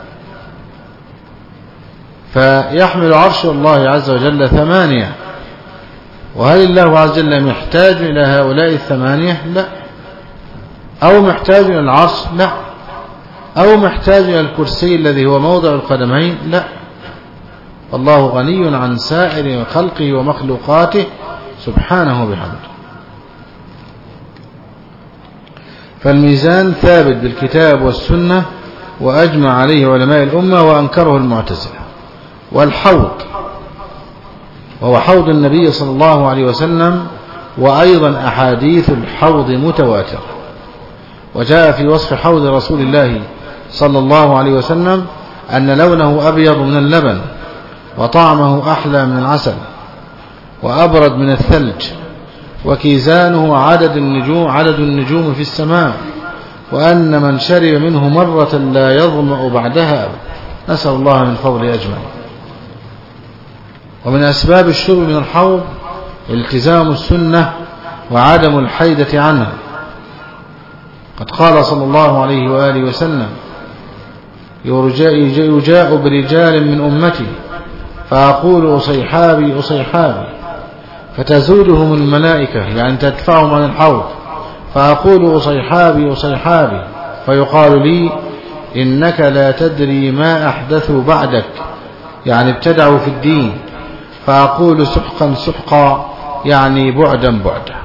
فيحمل عرش الله عز وجل 8، وهل الله عز وجل محتاج إلى هؤلاء 8؟ لا. أو محتاج إلى العرش؟ لا. أو محتاج إلى الكرسي الذي هو موضع القدمين؟ لا. الله غني عن سائر خلقه ومخلوقاته سبحانه بحمده. فالميزان ثابت بالكتاب والسنة وأجمع عليه علماء الأمة وأنكره المعتزلة. والحوض وهو حوض النبي صلى الله عليه وسلم، وأيضا أحاديث الحوض متواترة، وجاء في وصف حوض رسول الله صلى الله عليه وسلم أن لونه أبيض من اللبن وطعمه أحلى من العسل وأبرد من الثلج وكيزانه عدد النجوم في السماء وأن من شرب منه مرة لا يظمأ بعدها أبدا. نسأل الله من فضله أجمعين. ومن أسباب الشرب من الحوض التزام السنة وعدم الحيدة عنها. قد قال صلى الله عليه وآله وسلم يجاء برجال من أمتي فأقول أصيحابي أصيحابي فتزودهم الملائكة يعني تدفعهم عن الحوض فأقول أصيحابي أصيحابي فيقال لي إنك لا تدري ما أحدثوا بعدك يعني ابتدعوا في الدين فأقول سحقا سحقا يعني بعدا بعدا.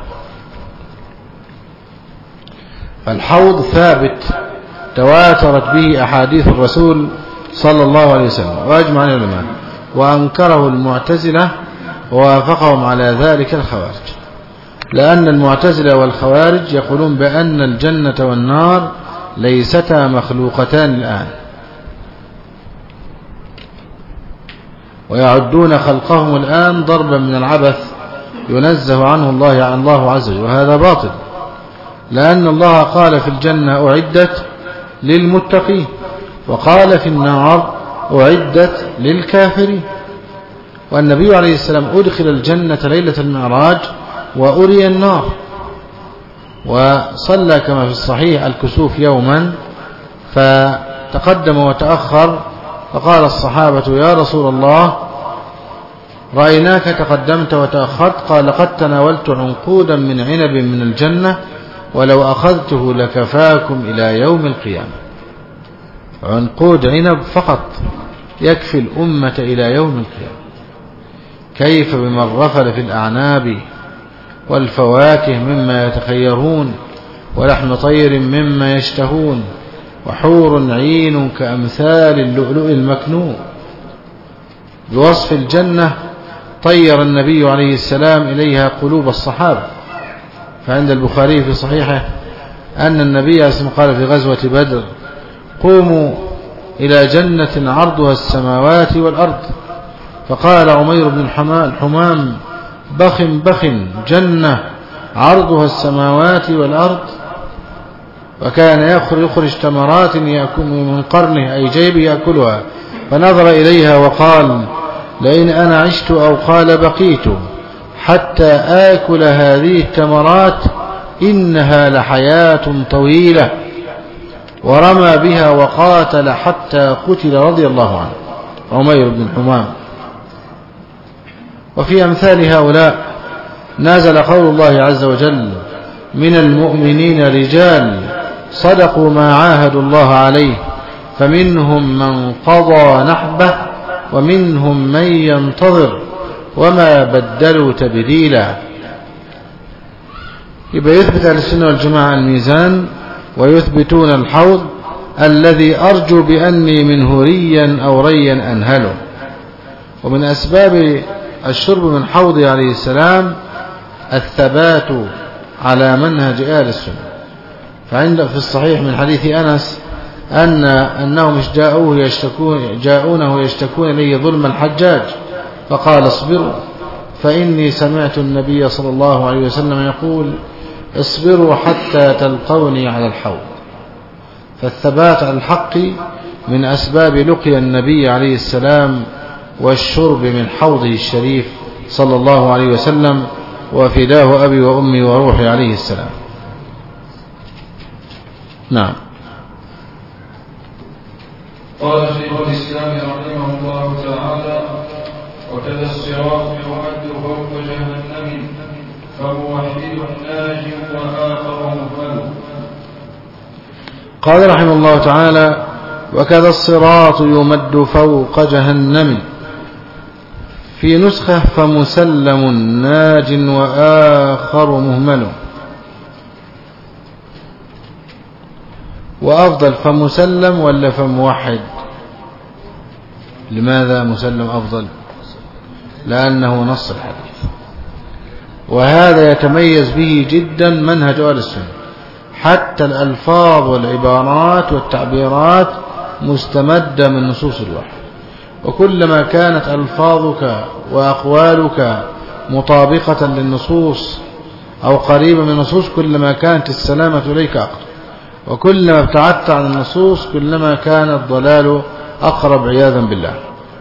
الحوض ثابت تواترت به أحاديث الرسول صلى الله عليه وسلم وأجمع العلماء وأنكره المعتزلة ووافقهم على ذلك الخوارج لأن المعتزلة والخوارج يقولون بأن الجنة والنار ليستا مخلوقتان الآن ويعدون خلقهم الآن ضربا من العبث ينزه عنه الله عز وجل وهذا باطل لأن الله قال في الجنة أعدت للمتقين وقال في النار أعدت للكافرين. والنبي عليه السلام أدخل الجنة ليلة المعراج وأري النار وصلى كما في الصحيح الكسوف يوما فتقدم وتأخر فقال الصحابة يا رسول الله رأيناك تقدمت وتأخرت قال لقد تناولت عنقودا من عنب من الجنة ولو أخذته لكفاكم إلى يوم القيامة. عنقود عنب فقط يكفي الأمة إلى يوم القيامة. كيف بمن رفل في الأعناب والفواكه مما يتخيرون ولحم طير مما يشتهون وحور عين كأمثال اللؤلؤ المكنون. بوصف الجنة طير النبي عليه السلام إليها قلوب الصحابة فعند البخاري في صحيحه أن النبي عليه السلام قال في غزوة بدر قوموا إلى جنة عرضها السماوات والأرض فقال عمير بن الحمام بخ بخ جنة عرضها السماوات والأرض وكان يخرج تمرات يأكل من قرنه أي جيبه يأكلها فنظر إليها وقال لئن أنا عشت أو قال بقيت حتى آكل هذه التمرات إنها لحياة طويلة ورمى بها وقاتل حتى قتل رضي الله عنه عمير بن الحمام. وفي أمثال هؤلاء نازل قول الله عز وجل من المؤمنين رجال صدقوا ما عاهدوا الله عليه فمنهم من قضى نحبه ومنهم من ينتظر وما بدلوا تبديلا. يبقى يثبت أهل السنة والجماعة الميزان ويثبتون الحوض الذي أرجو بأني منه ريا أو ريا أنهله. ومن أسباب الشرب من حوضه عليه السلام الثبات على منهج أهل السنة فعند في الصحيح من حديث أنس أنهم جاءونه يشتكون إليه ظلم الحجاج فقال اصبروا فإني سمعت النبي صلى الله عليه وسلم يقول اصبروا حتى تلقوني على الحوض. فالثبات على الحق من أسباب لقي النبي عليه السلام والشرب من حوضه الشريف صلى الله عليه وسلم وفداه أبي وأمي وروحي عليه السلام. نعم. قال شيخ الإسلام رحمه الله تعالى وكذا الصراط يعد فوق جهنم فموحد ناج وآخر مهمل. قال رحمه الله تعالى وكذا الصراط يمد فوق جهنم في نسخة فمسلم ناج وآخر مهمل. وأفضل فمسلم ولا فموحد؟ لماذا مسلم أفضل؟ لأنه نص الحديث وهذا يتميز به جدا منهج أهل السنة حتى الألفاظ والعبارات والتعبيرات مستمدة من نصوص الوحي، وكلما كانت ألفاظك وأقوالك مطابقة للنصوص أو قريبة من النصوص كلما كانت السلامة إليك أقرب، وكلما ابتعدت عن النصوص كلما كان الضلال أقرب عياذا بالله.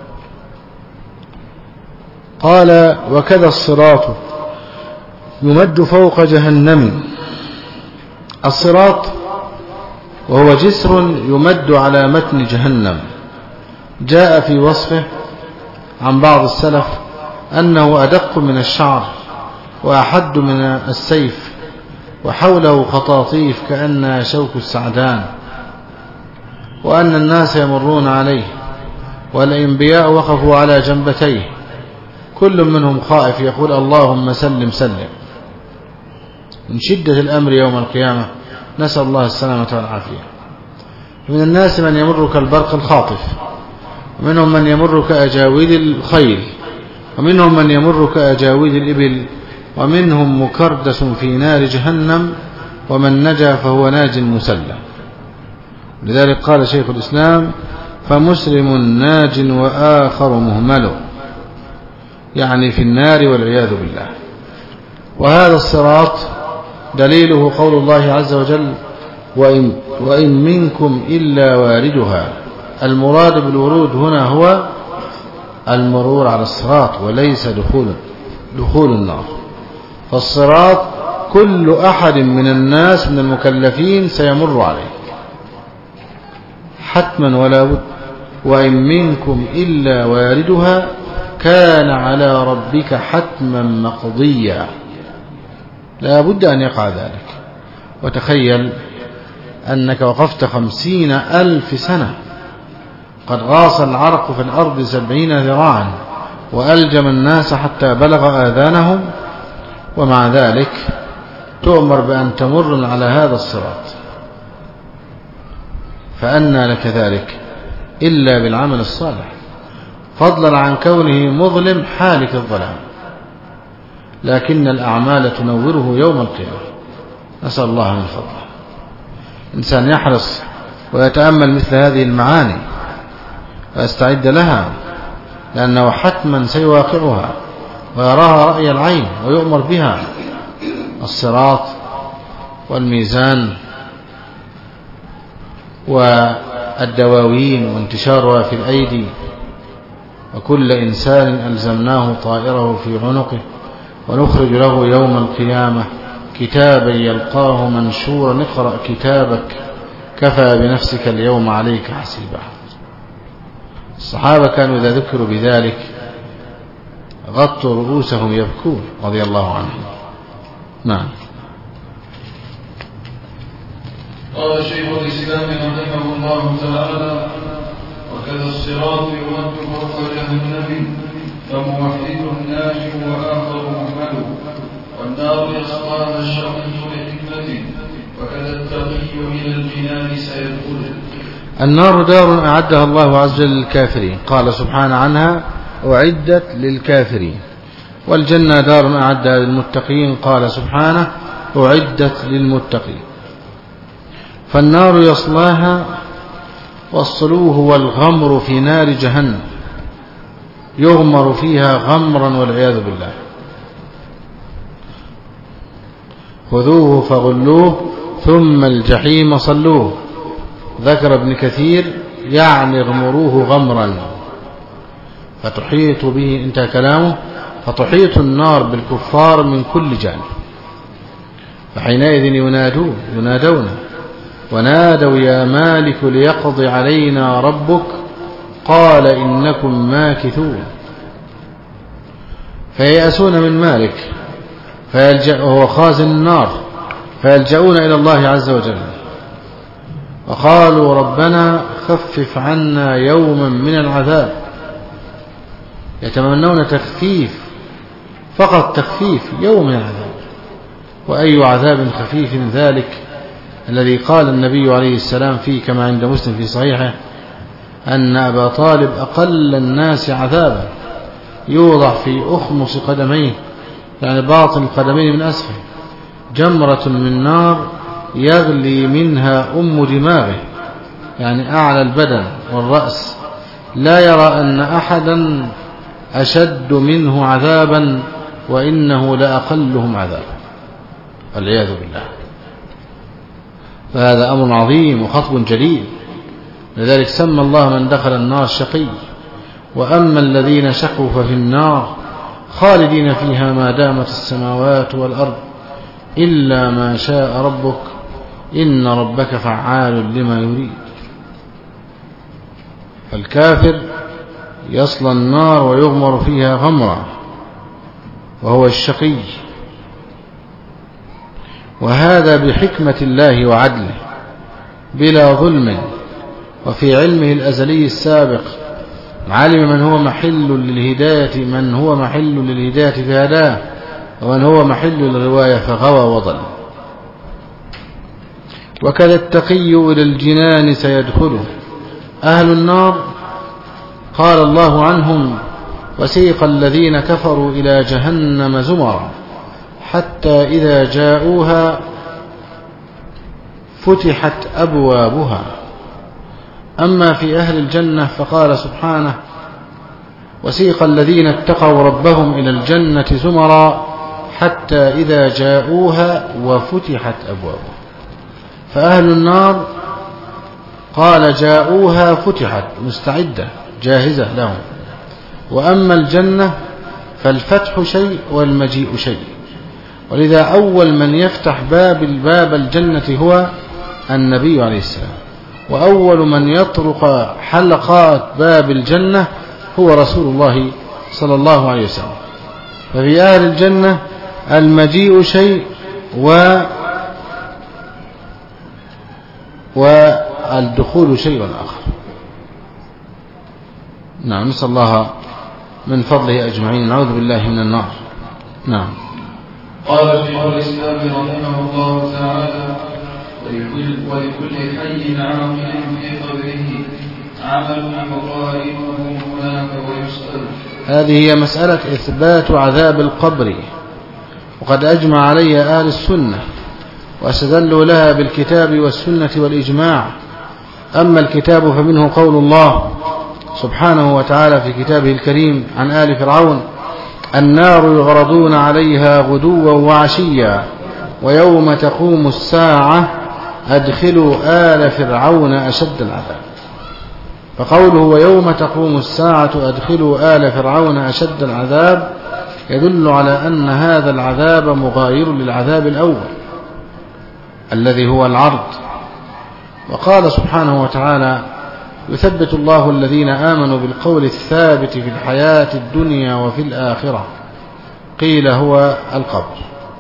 قال: وكذا الصراط يمد فوق جهنم. الصراط وهو جسر يمد على متن جهنم، جاء في وصفه عن بعض السلف أنه أدق من الشعر وأحد من السيف، وحوله خطاطيف كأنها شوك السعدان، وأن الناس يمرون عليه والأنبياء وقفوا على جنبتيه، كل منهم خائف يقول: اللهم سلم سلم، من شدة الأمر يوم القيامة، نسأل الله السلامة والعافية. من الناس من يمر كالبرق الخاطف، ومنهم من يمر كأجاويل الخيل، ومنهم من يمر كأجاويل الإبل، ومنهم مكردس في نار جهنم، ومن نجا فهو ناج مسلم. لذلك قال شيخ الإسلام: فمسلم ناج وآخر مهمل، يعني في النار والعياذ بالله. وهذا الصراط دليله قول الله عز وجل: وإن منكم إلا واردها. المراد بالورود هنا هو المرور على الصراط وليس دخول النار. فالصراط كل أحد من الناس من المكلفين سيمر عليه حتما ولا بد. وإن منكم إلا واردها كان على ربك حتما مقضيا، لا بد أن يقع ذلك. وتخيل أنك وقفت 50,000 سنة، قد غاص العرق في الأرض 70 ذراعا، وألجم الناس حتى بلغ آذانهم، ومع ذلك تؤمر بأن تمر على هذا الصراط. فأنى لك ذلك إلا بالعمل الصالح، فضلا عن كونه مظلم حالك الظلام، لكن الأعمال تنوره يوم القيامة، نسأل الله من فضله. إنسان يحرص ويتأمل مثل هذه المعاني ويستعد لها، لأنه حتما سيواقعها ويراها رأي العين ويؤمر بها. الصراط والميزان والدواوين وانتشارها في الأيدي، وكل إنسان ألزمناه طائره في عنقه، ونخرج له يوم القيامة كتابا يلقاه منشورا: اقرأ كتابك كفى بنفسك اليوم عليك حسيبا. الصحابة كانوا إذا ذكروا بذلك غطوا رؤوسهم يبكون رضي الله عنهم. نعم. قال شيخ الإسلام رحمه الله تعالى: وكذا الصراط يمد فوق جهنم، فموحد ناج وآخر مهمل، والنار يصلاها الشقي لحكمة، وكذا التقي إلى الجنان سيدخل. النار دار أعدها الله عز وجل للكافرين، قال سبحانه عنها: أعدت للكافرين. والجنة دار أعدها للمتقين، قال سبحانه: أعدت للمتقين. فالنار يصلاها، والصلو هو الغمر في نار جهنم، يغمر فيها غمرا والعياذ بالله. خذوه فغلوه ثم الجحيم صلوه. ذكر ابن كثير يعني اغمروه غمرا فتحيط به، انتهى كلامه، فتحيط النار بالكفار من كل جانب. فحينئذ ينادون ونادوا: يا مالك ليقضي علينا ربك، قال إنكم ماكثون. فييأسون من مالك وهو خازن النار، فيلجؤون إلى الله عز وجل، وقالوا: ربنا خفف عنا يوما من العذاب. يتمنون تخفيف، فقط تخفيف يوم من العذاب. وأي عذاب خفيف ذلك الذي قال النبي عليه السلام فيه كما عند مسلم في صحيحه أن أبا طالب أقل الناس عذابا، يوضع في أخمص قدميه، يعني باطن القدمين من أسفل، جمرة من نار يغلي منها دماغه، يعني أعلى البدن والرأس، لا يرى أن أحدا أشد منه عذابا وإنه لأقلهم عذابا، والعياذ بالله. فهذا أمر عظيم وخطب جليل. لذلك سمى الله من دخل النار شقي، وأما الذين شقوا ففي النار خالدين فيها ما دامت السماوات والأرض إلا ما شاء ربك إن ربك فعال لما يريد. فالكافر يصلى النار ويغمر فيها غمرا، وهو الشقي، وهذا بحكمة الله وعدله بلا ظلم، وفي علمه الأزلي السابق علم من هو محل للهداية فهداه، ومن هو محل للغواية فغوى وضل. وكذا التقي إلى الجنان سيدخله. أهل النار قال الله عنهم: وسيق الذين كفروا إلى جهنم زمرا حتى إذا جاءوها فتحت أبوابها. أما في أهل الجنة فقال سبحانه: وسيق الذين اتقوا ربهم إلى الجنة زمرا حتى إذا جاءوها وفتحت أبوابها. فأهل النار قال جاءوها فتحت، مستعدة جاهزة لهم. وأما الجنة فالفتح شيء والمجيء شيء، ولذا أول من يفتح باب الجنة هو النبي عليه السلام، وأول من يطرق حلقات باب الجنة هو رسول الله صلى الله عليه وسلم. ففي أهل الجنة المجيء شيء والدخول شيء آخر. نعم، نسأل الله من فضله أجمعين، نعوذ بالله من النار. نعم. قال شيخ الإسلام رحمه الله تعالى: ولكل حي عاقل في قبره عمل يقارنه هناك ويسأل. هذه هي مسألة إثبات عذاب القبر، وقد أجمع عليها أهل السنة واستدلوا لها بالكتاب والسنة والإجماع. أما الكتاب فمنه قول الله سبحانه وتعالى في كتابه الكريم عن آل فرعون: النار يعرضون عليها غدوا وعشيا ويوم تقوم الساعة أدخلوا آل فرعون أشد العذاب. فقوله ويوم تقوم الساعة أدخلوا آل فرعون أشد العذاب يدل على أن هذا العذاب مغاير للعذاب الأول الذي هو العرض. وقال سبحانه وتعالى: يثبت الله الذين آمنوا بالقول الثابت في الحياة الدنيا وفي الآخرة. قيل هو القبر.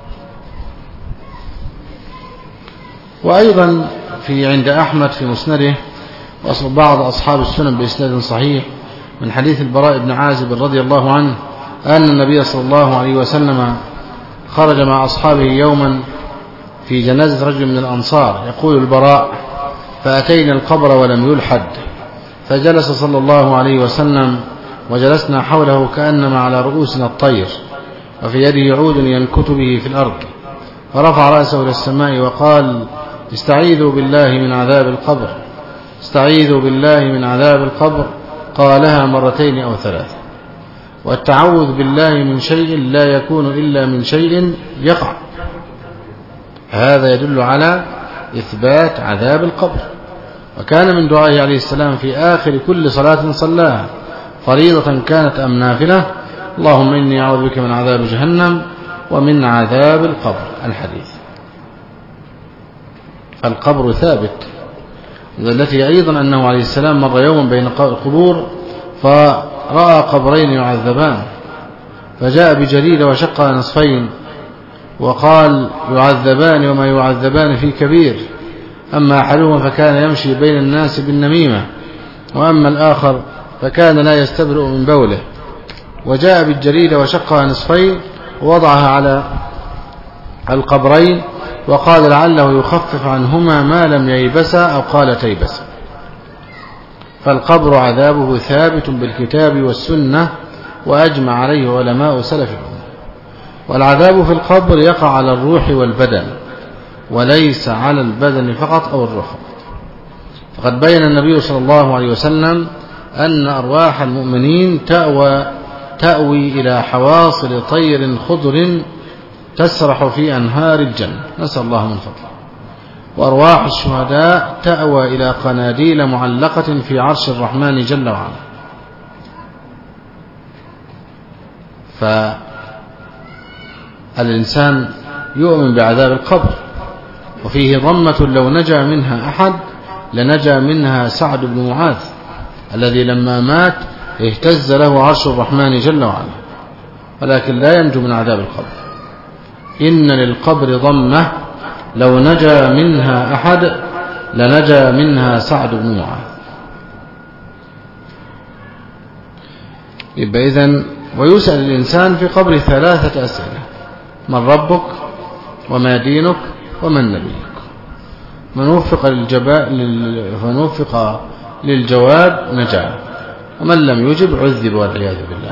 وأيضا عند أحمد في مسنده وبعض أصحاب السنن بإسناد صحيح من حديث البراء بن عازب رضي الله عنه أن النبي صلى الله عليه وسلم خرج مع أصحابه يوما في جنازة رجل من الأنصار. يقول البراء: فأتينا القبر ولم يلحد، فجلس صلى الله عليه وسلم وجلسنا حوله كأنما على رؤوسنا الطير، وفي يده عود ينكت به في الأرض، فرفع رأسه إلى السماء وقال: استعيذوا بالله من عذاب القبر، استعيذوا بالله من عذاب القبر. قالها مرتين أو ثلاث. والتعوذ بالله من شيء لا يكون إلا من شيء يقع. هذا يدل على إثبات عذاب القبر. وكان من دعائه عليه السلام في آخر كل صلاة صلاها فريضة كانت أم نافلة: اللهم إني أعوذ بك من عذاب جهنم ومن عذاب القبر. الحديث. القبر ثابت. التي أيضا أنه عليه السلام مر يوما بين القبور فرأى قبرين يعذبان، فجاء بجريدة وشقها نصفين وقال: يعذبان وما يعذبان في كبير، أما أحدهما فكان يمشي بين الناس بالنميمة، وأما الآخر فكان لا يستبرئ من بوله. وجاء بالجريدة وشقها نصفين ووضعها على القبرين وقال لعله يخفف عنهما ما لم ييبسا، أو قال تيبسا. فالقبر عذابه ثابت بالكتاب والسنة، وأجمع عليه علماء سلف الأمة. والعذاب في القبر يقع على الروح والبدن، وليس على البدن فقط أو الروح فقط. فقد بين النبي صلى الله عليه وسلم أن أرواح المؤمنين تأوي إلى حواصل طير خضر تسرح في أنهار الجنة، نسأل الله من فضله. وأرواح الشهداء تأوى إلى قناديل معلقة في عرش الرحمن جل وعلا. فالإنسان يؤمن بعذاب القبر، وفيه ضمة لو نجا منها أحد لنجا منها سعد بن معاذ الذي لما مات اهتز له عرش الرحمن جل وعلا، ولكن لا ينجو من عذاب القبر. إن للقبر ضمة لو نجا منها أحد لنجا منها سعد بن معاذ. يبقى إذن ويسأل الإنسان في قبره 3 أسئلة: من ربك، وما دينك، ومن نبيك. من وفق للجواب نجا، ومن لم يجب عذب والعياذ بالله.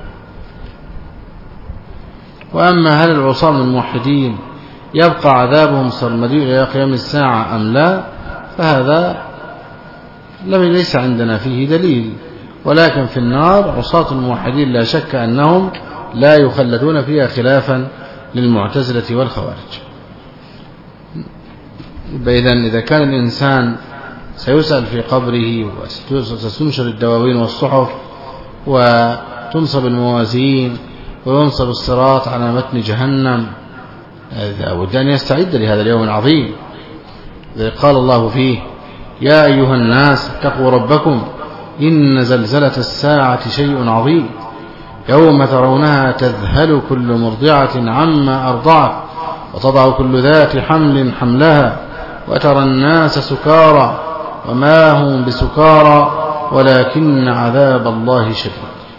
وأما هل العصاة الموحدين يبقى عذابهم سرمدي إلى قيام الساعة أم لا، فهذا ليس عندنا فيه دليل، ولكن في النار عصاة الموحدين لا شك أنهم لا يخلدون فيها خلافا للمعتزلة والخوارج. إذا كان الإنسان سيسأل في قبره وستنشر الدواوين والصحف وتنصب الموازين وينصب الصراط على متن جهنم، لابد أن يستعد لهذا اليوم العظيم. قال الله فيه: يا أيها الناس اتقوا ربكم إن زلزلة الساعة شيء عظيم يوم ترونها تذهل كل مرضعة عما أرضعت وتضع كل ذات حمل حملها وترى الناس سكارى وما هم بسكارى ولكن عذاب الله شديد.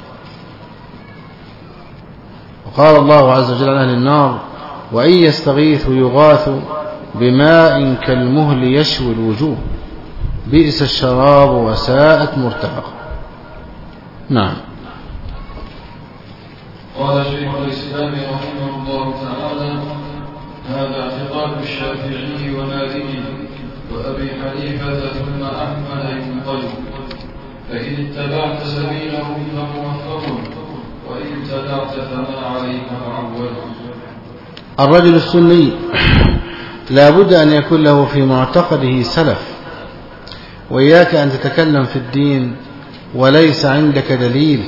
وقال الله عز وجل عن أهل النار: وإن يستغيثوا يغاثوا بماء كالمهل يشوي الوجوه بئس الشراب وساءت مرتفقا. نعم. قال شيخ الإسلام رحمه الله تعالى: هذا اعتقاد الشافعي ومالك وأبي حنيفة ثم أحمد ينقل، فإن اتبعت سبيلهم فموفق وإن ابتدعت فما عليك معول. الرجل السني لا بد أن يكون له في معتقده سلف، وإياك أن تتكلم في الدين وليس عندك دليل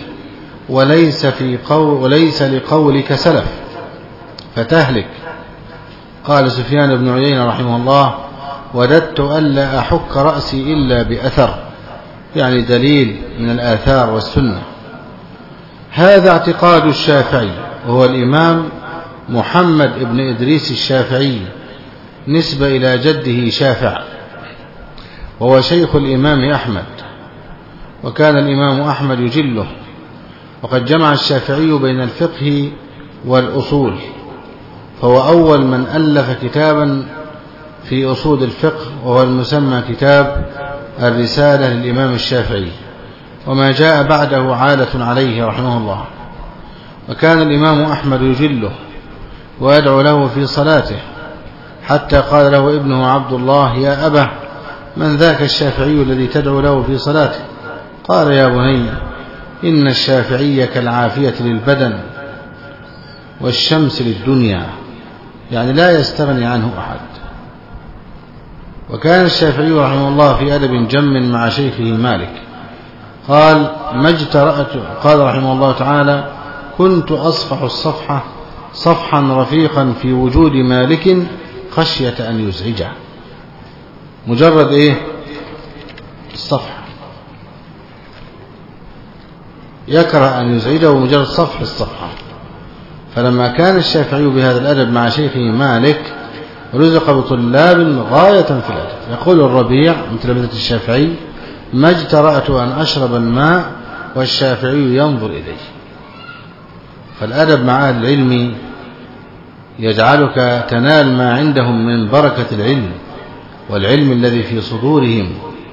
وليس لقولك سلف فتهلك. قال سفيان بن عيينة رحمه الله: وددت ألا أحك رأسي إلا بأثر، يعني دليل من الآثار والسنة. هذا اعتقاد الشافعي، وهو الإمام محمد بن إدريس الشافعي نسبة إلى جده شافع، وهو شيخ الإمام أحمد، وكان الإمام أحمد يجله. وقد جمع الشافعي بين الفقه والأصول، فهو أول من ألف كتابا في أصول الفقه، وهو المسمى كتاب الرسالة للإمام الشافعي، وما جاء بعده عالة عليه رحمه الله. وكان الإمام أحمد يجله ويدعو له في صلاته، حتى قال له ابنه عبد الله: يا أبا، من ذاك الشافعي الذي تدعو له في صلاته؟ قال: يا بني، إن الشافعي كالعافية للبدن والشمس للدنيا، يعني لا يستغني عنه أحد. وكان الشافعي رحمه الله في أدب جم مع شيخه مالك. قال: ما اجترأت، قال رحمه الله تعالى: كنت أصفح الصفحة صفحا رفيقا في وجود مالك خشية أن يزعجه. مجرد إيه؟ الصفحة، يكره أن يزعجه مجرد صفح الصفحة. فلما كان الشافعي بهذا الأدب مع شيخه مالك رزق بطلاب غاية في الأدب. يقول الربيع من تلامذة الشافعي: ما اجترأت أن أشرب الماء والشافعي ينظر إليه. فالأدب مع أهل العلم يجعلك تنال ما عندهم من بركة العلم والعلم الذي في صدورهم.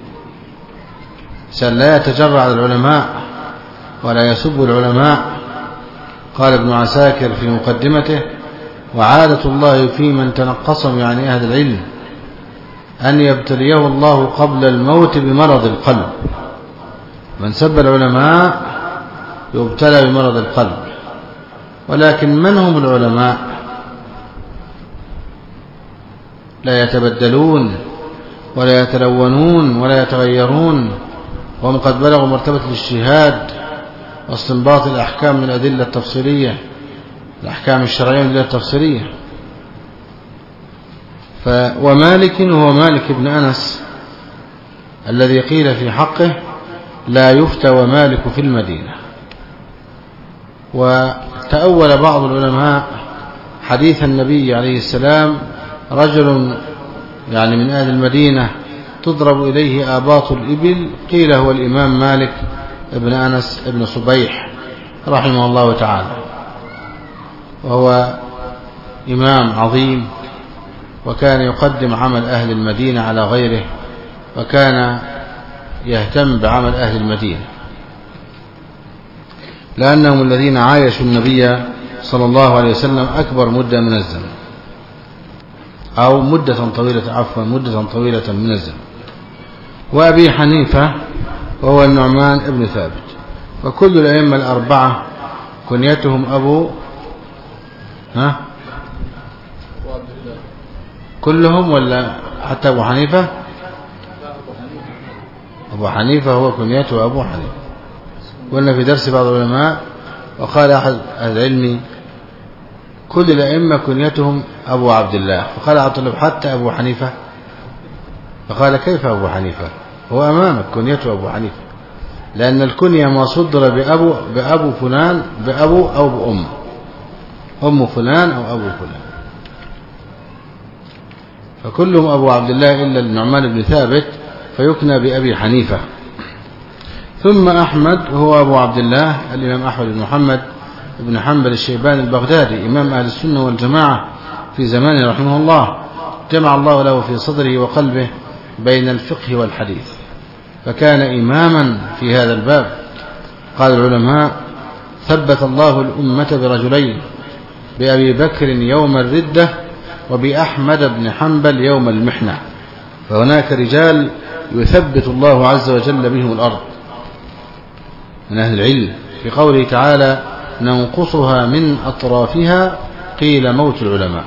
سأل لا يتجرع على العلماء ولا يسب العلماء. قال ابن عساكر في مقدمته: وعادة الله في من تنقصهم، يعني أهل العلم، أن يبتليه الله قبل الموت بمرض القلب. من سب العلماء يبتلى بمرض القلب. ولكن من هم العلماء؟ لا يتبدلون ولا يتلونون ولا يتغيرون، وهم قد بلغوا مرتبة الاجتهاد واستنباط الأحكام من الأدلة التفصيلية، الأحكام الشرعية من الأدلة التفصيلية. ومالك هو مالك بن أنس الذي قيل في حقه لا يفتى مالك في المدينة. وتأول بعض العلماء حديث النبي عليه السلام: رجل يعني من أهل المدينة تضرب إليه آباط الإبل، قيل هو الإمام مالك ابن أنس ابن صبيح رحمه الله تعالى، وهو إمام عظيم، وكان يقدم عمل أهل المدينة على غيره، وكان يهتم بعمل أهل المدينة، لأنهم الذين عايشوا النبي صلى الله عليه وسلم أكبر مدة من الزمن، أو مدة طويلة من الزمن. وأبي حنيفة وهو النعمان ابن ثابت. وكل الأئمة الأربعة كنيتهم أبو كلهم ولا حتى أبو حنيفة؟ أبو حنيفة هو كنيته أبو حنيفة. قلنا في درس بعض العلماء وقال أحد العلم: كل الأئمة كنيتهم أبو عبد الله. فقال عبد الله: حتى أبو حنيفة؟ فقال: كيف أبو حنيفة؟ هو أمامك كنيته أبو حنيفة، لأن الكنية ما صدر بأبو فلان، بأبو أو بأم، أم فلان أو أبو فلان، فكلهم أبو عبد الله إلا النعمان بن ثابت فيكنى بأبي حنيفة. ثم أحمد هو أبو عبد الله الإمام أحمد بن محمد بن حنبل الشيباني البغدادي، إمام أهل السنة والجماعة في زمانه رحمه الله، جمع الله له في صدره وقلبه بين الفقه والحديث، فكان إماما في هذا الباب. قال العلماء: ثبت الله الأمة برجلين، بأبي بكر يوم الردة وبأحمد بن حنبل يوم المحنة. فهناك رجال يثبت الله عز وجل بهم الأرض من أهل العلم، في قوله تعالى: ننقصها من أطرافها، قيل موت العلماء.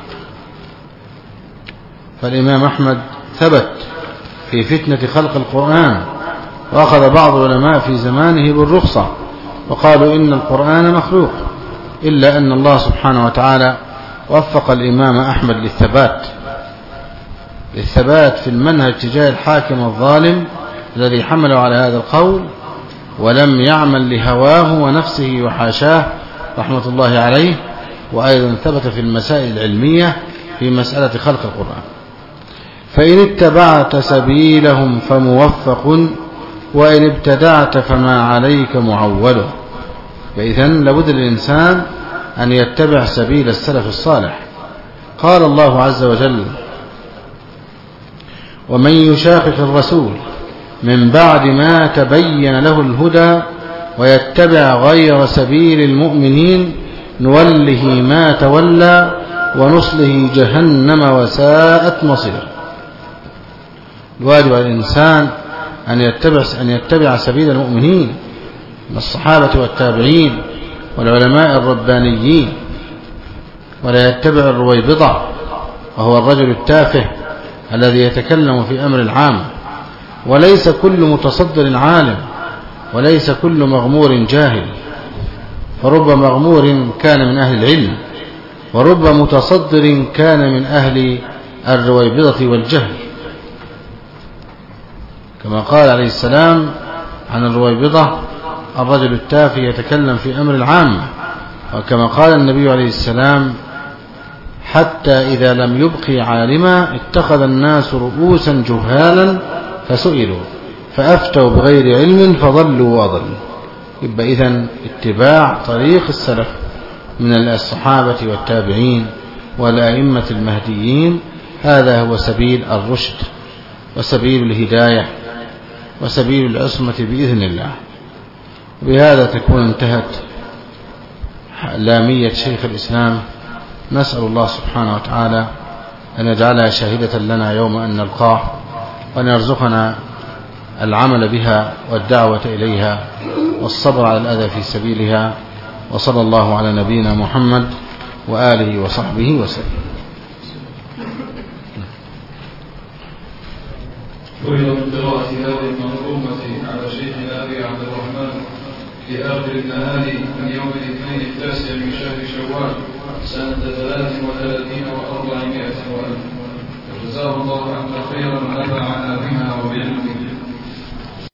فالإمام أحمد ثبت في فتنة خلق القرآن، وأخذ بعض العلماء في زمانه بالرخصة وقالوا إن القرآن مخلوق، إلا أن الله سبحانه وتعالى وفق الإمام أحمد للثبات في المنهج تجاه الحاكم الظالم الذي حمله على هذا القول، ولم يعمل لهواه ونفسه وحاشاه رحمة الله عليه. وأيضا ثبت في المسائل العلمية في مسألة خلق القرآن: فإن اتبعت سبيلهم فموفق، وإن ابتدعت فما عليك معوله. فإذن لابد للإنسان أن يتبع سبيل السلف الصالح. قال الله عز وجل: ومن يشاقق الرسول من بعد ما تبين له الهدى ويتبع غير سبيل المؤمنين نوله ما تولى ونصله جهنم وساءت مصير. الواجب على الإنسان أن يتبع سبيل المؤمنين من الصحابة والتابعين والعلماء الربانيين، ولا يتبع الرويبضة وهو الرجل التافه الذي يتكلم في أمر العام. وليس كل متصدر عالم، وليس كل مغمور جاهل، فرب مغمور كان من أهل العلم، ورب متصدر كان من أهل الرويبضة والجهل، كما قال عليه السلام عن الرويبضة: الرجل التافه يتكلم في أمر العام. وكما قال النبي عليه السلام: حتى إذا لم يبقي عالما اتخذ الناس رؤوسا جهالا فسئلوا فأفتوا بغير علم فضلوا وأضلوا. يبقى إذن اتباع طريق السلف من الصحابة والتابعين والأئمة المهديين، هذا هو سبيل الرشد وسبيل الهداية وسبيل العصمة بإذن الله. وبهذا تكون انتهت لامية شيخ الإسلام. نسأل الله سبحانه وتعالى أن يجعلها شاهدة لنا يوم أن نلقاه، وأن يرزقنا العمل بها والدعوة إليها والصبر على الأذى في سبيلها. وصلى الله على نبينا محمد وآله وصحبه وسلم. فرض قراءة هذه المنظومة على شيخنا أبي عبد الرحمن في آخر النهار من يوم الاثنين 9 من شهر شوال سنة 33 و400 وألف. وجزاه الله عنا خيرا ونفعنا بها وبعلمه